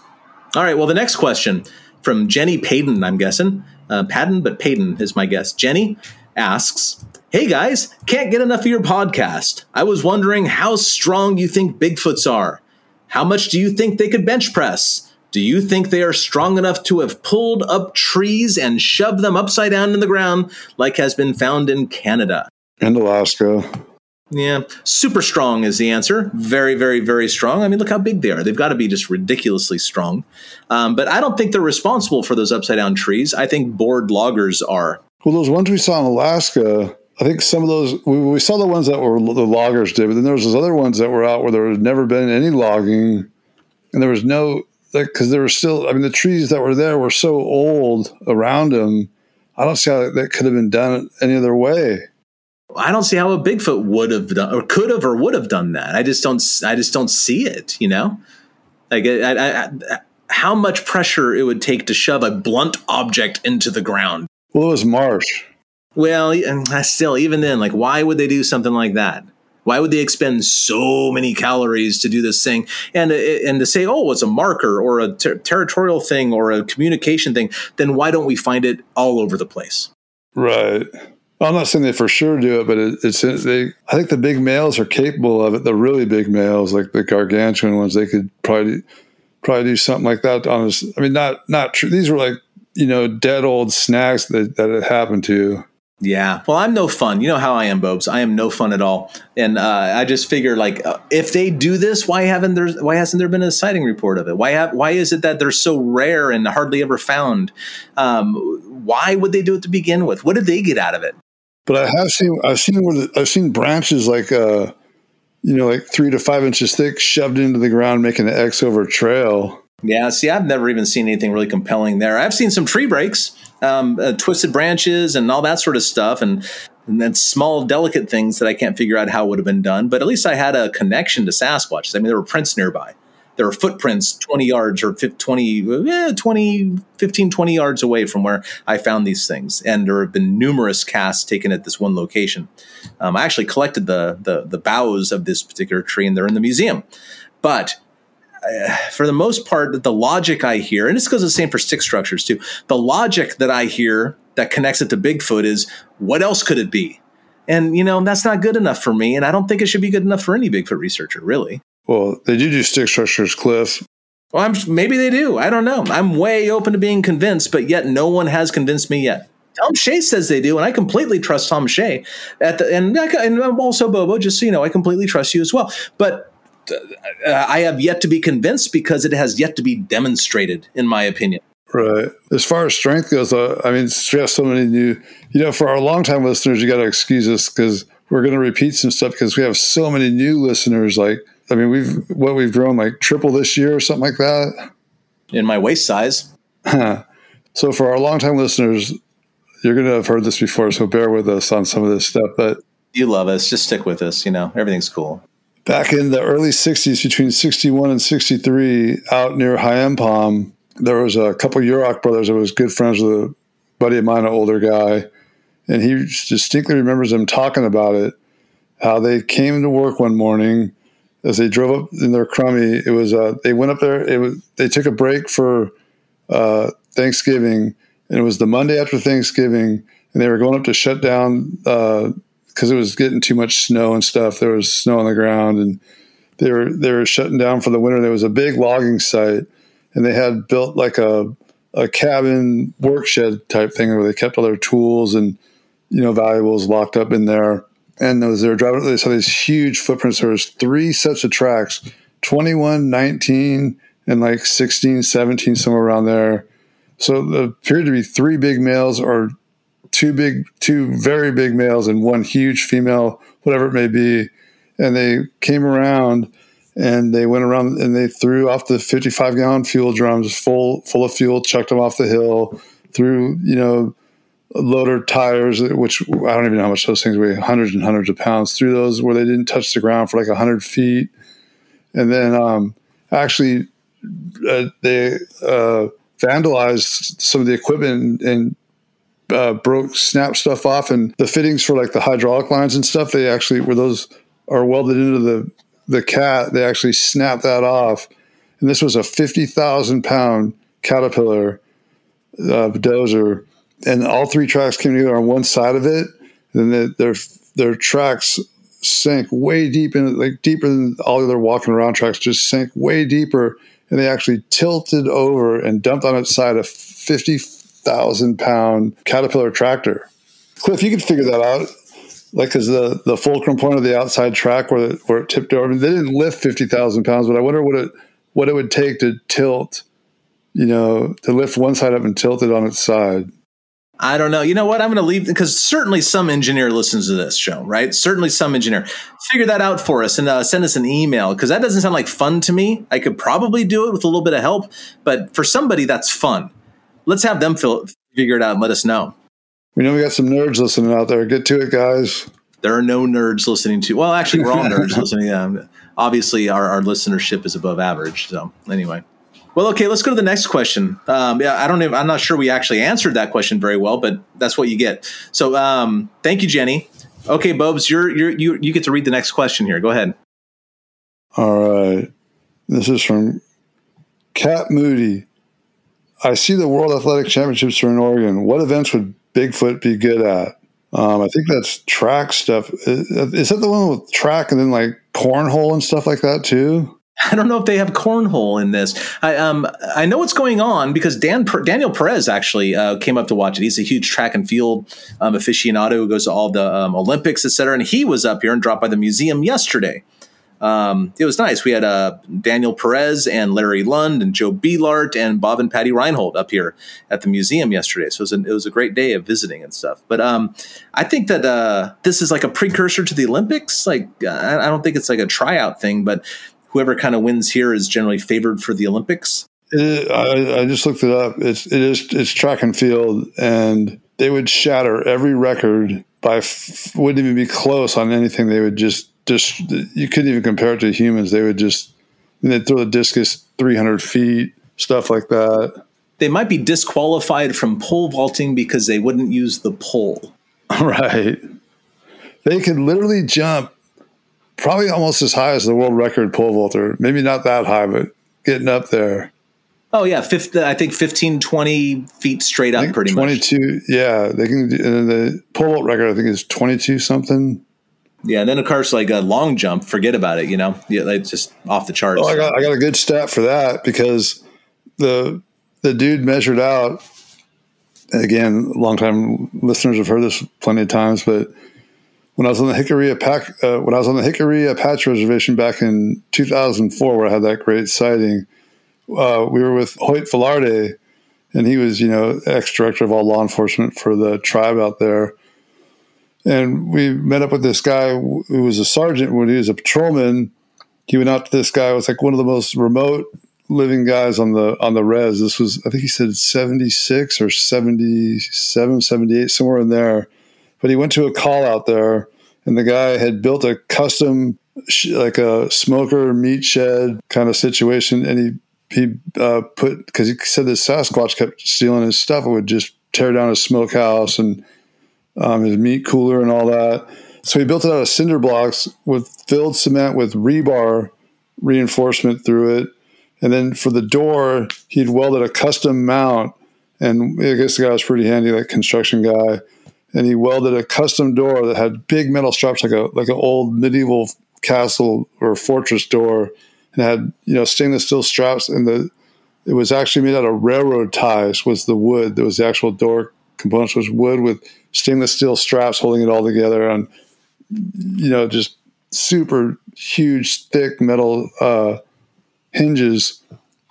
All right, well, the next question from Jenny Payton, I'm guessing. Uh, Patton, but Payton is my guess. Jenny asks, hey, guys, can't get enough of your podcast. I was wondering how strong you think Bigfoots are. How much do you think they could bench press? Do you think they are strong enough to have pulled up trees and shoved them upside down in the ground like has been found in Canada? And Alaska. Yeah, super strong is the answer. Very, very, very strong. I mean, look how big they are. They've got to be just ridiculously strong. Um, but I don't think they're responsible for those upside down trees. I think bored loggers are. Well, those ones we saw in Alaska, I think some of those, we, we saw the ones that were the loggers did, but then there was those other ones that were out where there had never been any logging. And there was no, because there were still, I mean, the trees that were there were so old around them. I don't see how that could have been done any other way. I don't see how a Bigfoot would have done, or could have, or would have done that. I just don't. I just don't see it. You know, like I, I, I, how much pressure it would take to shove a blunt object into the ground. Well, it was marsh. Well, and still, even then, like, why would they do something like that? Why would they expend so many calories to do this thing? And and to say, oh, it's a marker or a ter- territorial thing or a communication thing, then why don't we find it all over the place? Right. Well, I'm not saying they for sure do it, but it, it's they. I think the big males are capable of it. The really big males, like the gargantuan ones, they could probably probably do something like that. On this, I mean, not not true. These were like you know dead old snags that that it happened to. Yeah. Well, I'm no fun. You know how I am, Bobes. I am no fun at all. And uh, I just figure, like, uh, if they do this, why haven't there? Why hasn't there been a sighting report of it? Why have? Why is it that they're so rare and hardly ever found? Um, why would they do it to begin with? What did they get out of it? But I have seen, I've seen where the, I've seen branches like, uh, you know, like three to five inches thick, shoved into the ground, making an X over a trail. Yeah. See, I've never even seen anything really compelling there. I've seen some tree breaks, um, uh, twisted branches, and all that sort of stuff, and and then small, delicate things that I can't figure out how it would have been done. But at least I had a connection to Sasquatches. I mean, there were prints nearby. There were footprints twenty yards or twenty, eh, twenty, fifteen, twenty yards away from where I found these things. And there have been numerous casts taken at this one location. Um, I actually collected the, the the boughs of this particular tree, and they're in the museum. But uh, for the most part, the logic I hear, and this goes the same for stick structures too, the logic that I hear that connects it to Bigfoot is, what else could it be? And, you know, that's not good enough for me, and I don't think it should be good enough for any Bigfoot researcher, really. Well, they do do stick structures, Cliff. Well, I'm, maybe they do. I don't know. I'm way open to being convinced, but yet no one has convinced me yet. Tom Shea says they do, and I completely trust Tom Shea. At the, and, and also, Bobo, just so you know, I completely trust you as well. But uh, I have yet to be convinced because it has yet to be demonstrated, in my opinion. Right. As far as strength goes, uh, I mean, we have so many new, you know, for our longtime listeners, you got to excuse us because we're going to repeat some stuff because we have so many new listeners. Like, I mean, we've, what we've grown like triple this year or something like that. In my waist size. So for our longtime listeners, you're going to have heard this before, so bear with us on some of this stuff. But you love us. Just stick with us. You know, everything's cool. Back in the early sixties, between sixty-one and sixty-three, out near Hyampom, there was a couple of Yurok brothers that was good friends with a buddy of mine, an older guy. And he distinctly remembers them talking about it, how they came to work one morning as they drove up in their crummy. It was, uh, they went up there, it was, they took a break for uh, Thanksgiving, and it was the Monday after Thanksgiving, and they were going up to shut down because uh, it was getting too much snow and stuff. There was snow on the ground, and they were, they were shutting down for the winter. There was a big logging site, and they had built like a, a cabin work shed type thing where they kept all their tools and, you know, valuables locked up in there. And as they were driving, they saw these huge footprints. There was three sets of tracks, twenty-one, nineteen, and like sixteen, seventeen, somewhere around there. So there appeared to be three big males or two big, two very big males and one huge female, whatever it may be. And they came around and they went around and they threw off the fifty-five gallon fuel drums full, full of fuel, chucked them off the hill, threw, you know, loader tires, which I don't even know how much those things weigh, hundreds and hundreds of pounds, through those where they didn't touch the ground for like one hundred feet. And then um, actually uh, they uh, vandalized some of the equipment and, and uh, broke, snapped stuff off. And the fittings for like the hydraulic lines and stuff, they actually, where those are welded into the, the cat, they actually snapped that off. And this was a fifty thousand pound Caterpillar uh, dozer. And all three tracks came together on one side of it. And then their their tracks sank way deep in, like deeper than all the other walking around tracks, just sank way deeper. And they actually tilted over and dumped on its side a fifty thousand pound Caterpillar tractor. Cliff, you could figure that out. Like, because the, the fulcrum point of the outside track where it, where it tipped over, I mean, they didn't lift fifty thousand pounds, but I wonder what it what it would take to tilt, you know, to lift one side up and tilt it on its side. I don't know. You know what? I'm going to leave because certainly some engineer listens to this show, right? Certainly some engineer. Figure that out for us and uh, send us an email because that doesn't sound like fun to me. I could probably do it with a little bit of help, but for somebody that's fun. Let's have them fill, figure it out and let us know. We know we got some nerds listening out there. Get to it, guys. There are no nerds listening to. Well, actually, we're all nerds listening. Yeah. Obviously, our, our listenership is above average. So anyway. Well, okay, let's go to the next question. Um, yeah, I don't even, I'm not sure we actually answered that question very well, but that's what you get. So um, thank you, Jenny. Okay, Bobes, you're, you're, you you get to read the next question here. Go ahead. All right. This is from Cat Moody. I see the World Athletic Championships are in Oregon. What events would Bigfoot be good at? Um, I think that's track stuff. Is, is that the one with track and then like cornhole and stuff like that too? I don't know if they have cornhole in this. I um I know what's going on because Dan Daniel Perez actually uh, came up to watch it. He's a huge track and field um, aficionado who goes to all the um, Olympics, et cetera. And he was up here and dropped by the museum yesterday. Um, it was nice. We had uh, Daniel Perez and Larry Lund and Joe Bielart and Bob and Patty Reinhold up here at the museum yesterday. So it was, an, it was a great day of visiting and stuff. But um, I think that uh, this is like a precursor to the Olympics. Like I, I don't think it's like a tryout thing, but whoever kind of wins here is generally favored for the Olympics. It, I, I just looked it up. It's it is it's track and field, and they would shatter every record by f- wouldn't even be close on anything. They would just just you couldn't even compare it to humans. They would just they'd throw the discus three hundred feet, stuff like that. They might be disqualified from pole vaulting because they wouldn't use the pole. Right. They could literally jump probably almost as high as the world record pole vaulter. Maybe not that high, but getting up there. Oh, yeah. fifty, I think fifteen, twenty feet straight up pretty twenty-two, much. Yeah. They can. And the pole vault record, I think, is twenty-two something. Yeah. And then, of course, like a long jump, forget about it, you know? Yeah, it's just off the charts. Oh, I got, I got a good stat for that because the the dude measured out, again, longtime listeners have heard this plenty of times, but when I was on the Hickory Apache, uh, when I was on the Hickory Apache Reservation back in two thousand four, where I had that great sighting, uh, we were with Hoyt Velarde, and he was, you know, ex-director of all law enforcement for the tribe out there. And we met up with this guy who was a sergeant when he was a patrolman. He went out to this guy. It was like one of the most remote living guys on the on the res. This was, I think he said seventy-six or seventy-seven, seventy-eight, somewhere in there. But he went to a call out there, and the guy had built a custom, like a smoker meat shed kind of situation. And he he uh, put, because he said that Sasquatch kept stealing his stuff, it would just tear down his smokehouse and um, his meat cooler and all that. So he built it out of cinder blocks with filled cement with rebar reinforcement through it. And then for the door, he'd welded a custom mount. And I guess the guy was pretty handy, like construction guy. And he welded a custom door that had big metal straps, like a like an old medieval castle or fortress door, and had, you know, stainless steel straps. And the it was actually made out of railroad ties. Was the wood that was the actual door components was wood with stainless steel straps holding it all together, and, you know, just super huge, thick metal uh, hinges.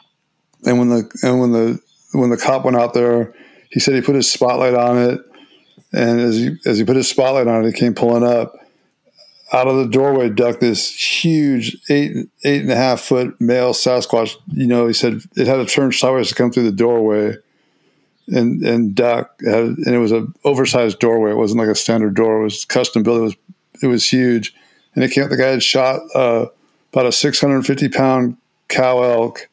And when the and when the when the cop went out there, he said he put his spotlight on it. And as he as he put his spotlight on it, he came pulling up. Out of the doorway ducked this huge eight eight and a half foot male Sasquatch. You know, he said it had to turn sideways to come through the doorway, and and duck. It had, and it was an oversized doorway. It wasn't like a standard door. It was custom built. It was it was huge, and it came. The guy had shot uh, about a six hundred fifty pound cow elk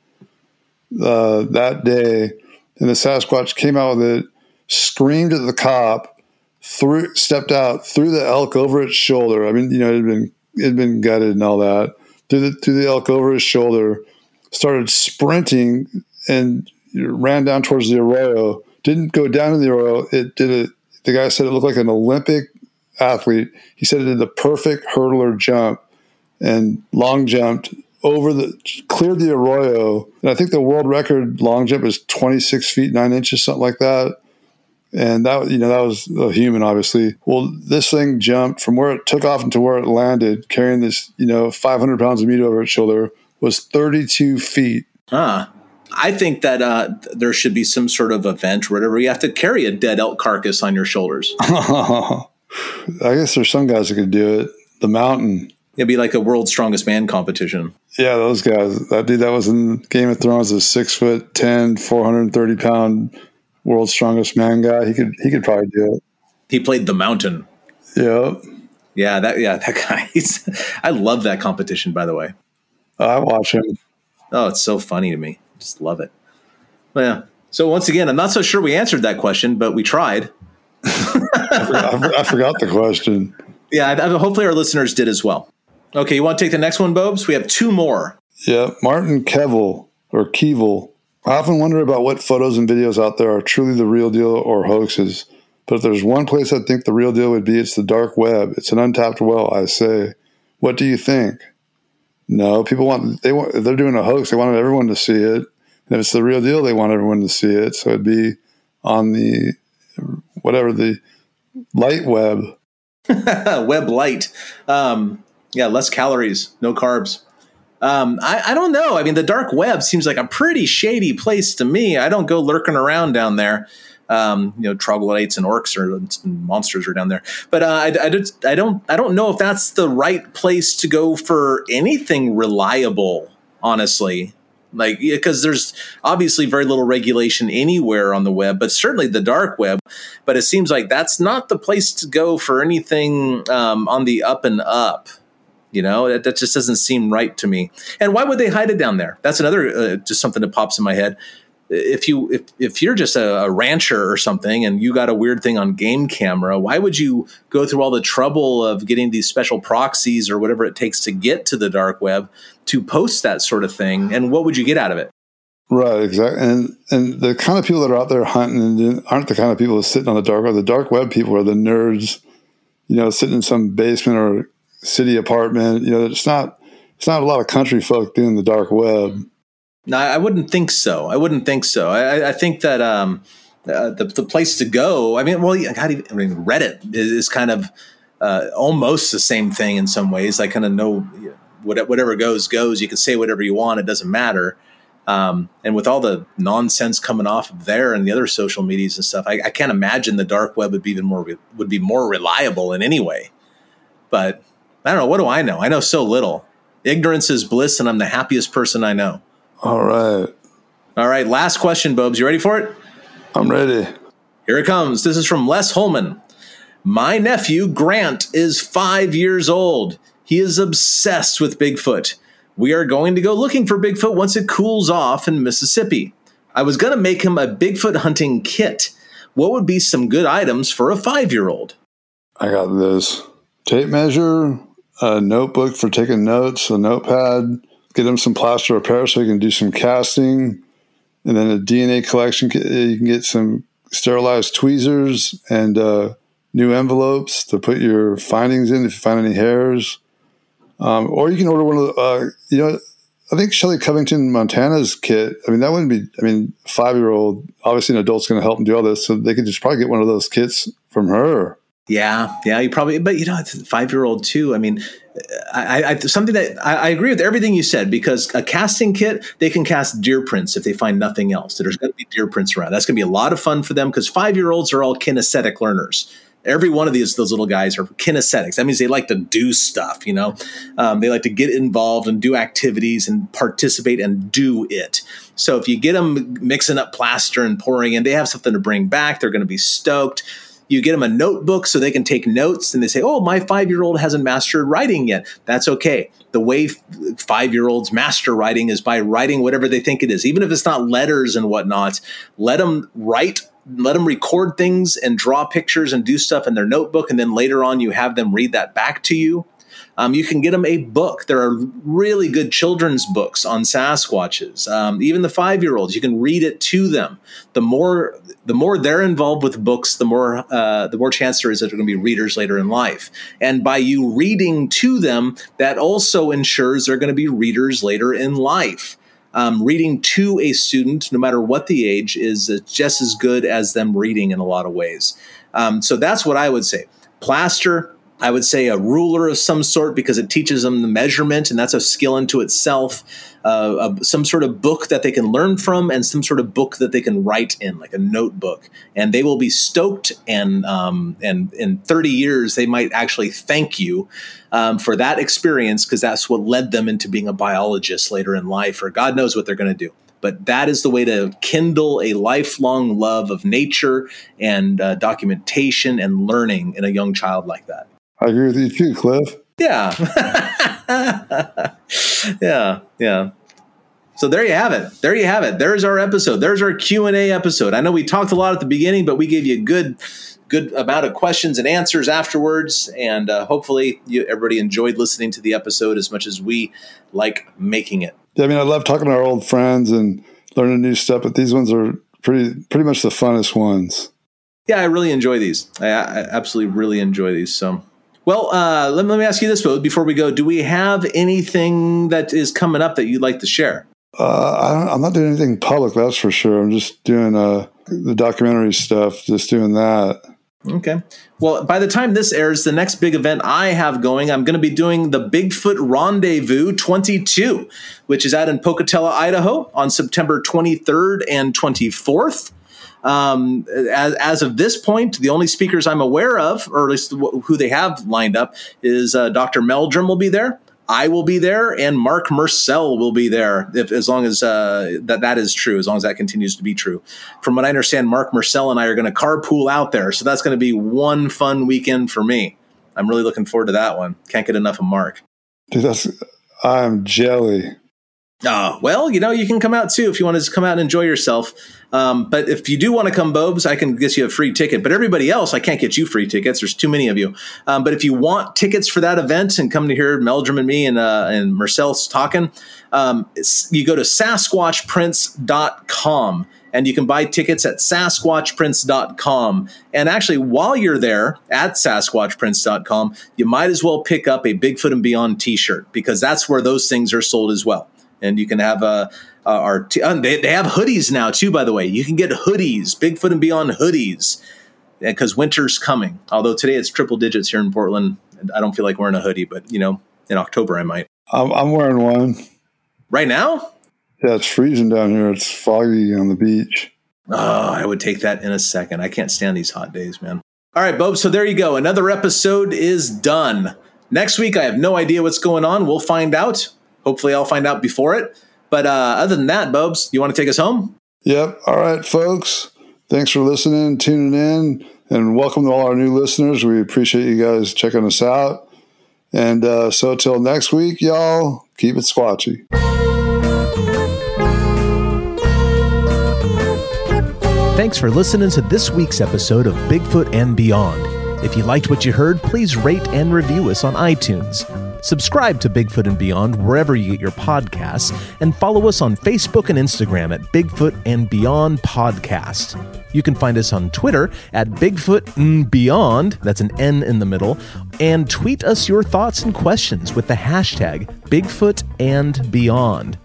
uh, that day, and the Sasquatch came out with it, screamed at the cop. Through, stepped out, threw the elk over its shoulder. I mean, you know, it had been it had been gutted and all that. Threw the, threw the elk over his shoulder, started sprinting, and ran down towards the arroyo. Didn't go down in the arroyo. It did it. The guy said it looked like an Olympic athlete. He said it did the perfect hurdler jump and long jumped over the, cleared the arroyo. And I think the world record long jump is twenty-six feet, nine inches, something like that. And that, you know, that was a human, obviously. Well, this thing jumped from where it took off into where it landed, carrying this, you know, five hundred pounds of meat over its shoulder, was thirty-two feet. Huh. I think that uh, there should be some sort of event or whatever. You have to carry a dead elk carcass on your shoulders. I guess there's some guys that could do it. The mountain. It'd be like a world's strongest man competition. Yeah, those guys. That dude that was in Game of Thrones, a six foot ten, four hundred thirty pound world's strongest man guy. He could he could probably do it. He played the Mountain. Yeah. Yeah, that yeah, that guy. He's, I love that competition, by the way. I watch him. Oh, it's so funny to me. Just love it. Well, yeah. So once again, I'm not so sure we answered that question, but we tried. I, forgot, I forgot the question. Yeah, I, I, hopefully our listeners did as well. Okay, you want to take the next one, Bobes? We have two more. Yeah, Martin Kevel or Kevel. I often wonder about what photos and videos out there are truly the real deal or hoaxes. But if there's one place I think the real deal would be, it's the dark web. It's an untapped well, I say. What do you think? No, people want, they want, if they're doing a hoax, they want everyone to see it. And if it's the real deal, they want everyone to see it. So it'd be on the, whatever, the light web. Web light. Um, yeah, less calories, no carbs. Um, I, I don't know. I mean, the dark web seems like a pretty shady place to me. I don't go lurking around down there. Um, you know, troglodytes and orcs or and monsters are down there. But uh, I, I, just, I don't I don't know if that's the right place to go for anything reliable, honestly. Like, because there's obviously very little regulation anywhere on the web, but certainly the dark web. But it seems like that's not the place to go for anything um, on the up and up. You know, that, that just doesn't seem right to me. And why would they hide it down there? That's another, uh, just something that pops in my head. If you, if, if you're just a, a rancher or something and you got a weird thing on game camera, why would you go through all the trouble of getting these special proxies or whatever it takes to get to the dark web to post that sort of thing? And what would you get out of it? Right, exactly. And and the kind of people that are out there hunting aren't the kind of people that sit on the dark web. The dark web people are the nerds, you know, sitting in some basement or city apartment. You know, it's not it's not a lot of country folk doing the dark web. No, I wouldn't think so. I wouldn't think so. I, I think that um, uh, the the place to go. I mean, well, God, even, I mean, Reddit is, is kind of uh, almost the same thing in some ways. I kind of know, you know what, whatever goes goes. You can say whatever you want; it doesn't matter. Um, and with all the nonsense coming off of there and the other social medias and stuff, I, I can't imagine the dark web would be even more would be more reliable in any way. But I don't know. What do I know? I know so little. Ignorance is bliss, and I'm the happiest person I know. All right. All right. Last question, Bobes. You ready for it? I'm ready. Here it comes. This is from Les Holman. My nephew, Grant, is five years old. He is obsessed with Bigfoot. We are going to go looking for Bigfoot once it cools off in Mississippi. I was going to make him a Bigfoot hunting kit. What would be some good items for a five-year-old? I got this. Tape measure, a notebook for taking notes, a notepad, get him some plaster repair so he can do some casting, and then a D N A collection. You can get some sterilized tweezers and uh, new envelopes to put your findings in if you find any hairs. Um, or you can order one of the, uh, you know, I think Shelley Covington Montana's kit. I mean, that wouldn't be, I mean, five-year-old, obviously an adult's going to help them do all this. So they could just probably get one of those kits from her. Yeah, yeah, you probably, but you know, it's a five-year-old too. I mean, I, I something that I, I agree with everything you said, because a casting kit, they can cast deer prints if they find nothing else. There's going to be deer prints around. That's going to be a lot of fun for them because five-year-olds are all kinesthetic learners. Every one of these, those little guys are kinesthetics. That means they like to do stuff, you know. Um, they like to get involved and do activities and participate and do it. So if you get them mixing up plaster and pouring in, they have something to bring back. They're going to be stoked. You get them a notebook so they can take notes, and they say, oh, my five-year-old hasn't mastered writing yet. That's okay. The way five-year-olds master writing is by writing whatever they think it is. Even if it's not letters and whatnot, let them write. Let them record things and draw pictures and do stuff in their notebook. And then later on, you have them read that back to you. Um, you can get them a book. There are really good children's books on Sasquatches. Um, even the five-year-olds, you can read it to them. The more the more they're involved with books, the more uh, the more chance there is that they're going to be readers later in life. And by you reading to them, that also ensures they're going to be readers later in life. Um, reading to a student, no matter what the age, is uh, just as good as them reading in a lot of ways. Um, so that's what I would say. Plaster, I would say a ruler of some sort, because it teaches them the measurement, and that's a skill into itself. Uh, a, some sort of book that they can learn from, and some sort of book that they can write in, like a notebook. And they will be stoked, and um, and in thirty years, they might actually thank you um, for that experience, because that's what led them into being a biologist later in life, or God knows what they're going to do. But that is the way to kindle a lifelong love of nature and uh, documentation and learning in a young child like that. I agree with you too, Cliff. Yeah. yeah. Yeah. So there you have it. There you have it. There's our episode. There's our Q and A episode. I know we talked a lot at the beginning, but we gave you a good, good amount of questions and answers afterwards. And uh, hopefully you, everybody enjoyed listening to the episode as much as we like making it. Yeah, I mean, I love talking to our old friends and learning new stuff, but these ones are pretty, pretty much the funnest ones. Yeah, I really enjoy these. I, I absolutely really enjoy these. So. Well, uh, let, let me ask you this, Bo, before we go. Do we have anything that is coming up that you'd like to share? Uh, I don't, I'm not doing anything public, that's for sure. I'm just doing uh, the documentary stuff, just doing that. Okay. Well, by the time this airs, the next big event I have going, I'm going to be doing the Bigfoot Rendezvous twenty-two, which is out in Pocatello, Idaho on September twenty-third and twenty-fourth. Um, as, as of this point, the only speakers I'm aware of, or at least who they have lined up, is uh, Doctor Meldrum will be there. I will be there, and Mark Mersell will be there, if, as long as uh, that that is true, as long as that continues to be true. From what I understand, Mark Mersell and I are going to carpool out there, so that's going to be one fun weekend for me. I'm really looking forward to that one. Can't get enough of Mark. Dude, that's, I'm jelly. Oh, well, you know, you can come out too if you want to just come out and enjoy yourself. Um, but if you do want to come, Bobes, I can get you a free ticket. But everybody else, I can't get you free tickets. There's too many of you. Um, but if you want tickets for that event and come to hear Meldrum and me and uh, and Marcel's talking, um, you go to Sasquatch Prints dot com. And you can buy tickets at Sasquatch Prints dot com. And actually, while you're there at Sasquatch Prints dot com, you might as well pick up a Bigfoot and Beyond t-shirt, because that's where those things are sold as well. And you can have uh, uh, our t- uh, they, they have hoodies now, too, by the way. You can get hoodies, Bigfoot and Beyond hoodies, because winter's coming. Although today it's triple digits here in Portland. I don't feel like wearing a hoodie, but, you know, in October I might. I'm, I'm wearing one. Right now? Yeah, it's freezing down here. It's foggy on the beach. Oh, I would take that in a second. I can't stand these hot days, man. All right, Bob, so there you go. Another episode is done. Next week, I have no idea what's going on. We'll find out. Hopefully, I'll find out before it. But uh, other than that, Bobs, you want to take us home? Yep. All right, folks. Thanks for listening, tuning in, and welcome to all our new listeners. We appreciate you guys checking us out. And uh, so till next week, y'all, keep it squatchy. Thanks for listening to this week's episode of Bigfoot and Beyond. If you liked what you heard, please rate and review us on iTunes. Subscribe to Bigfoot and Beyond wherever you get your podcasts, and follow us on Facebook and Instagram at Bigfoot and Beyond Podcast. You can find us on Twitter at Bigfoot and Beyond, that's an N in the middle, and tweet us your thoughts and questions with the hashtag Bigfoot and Beyond.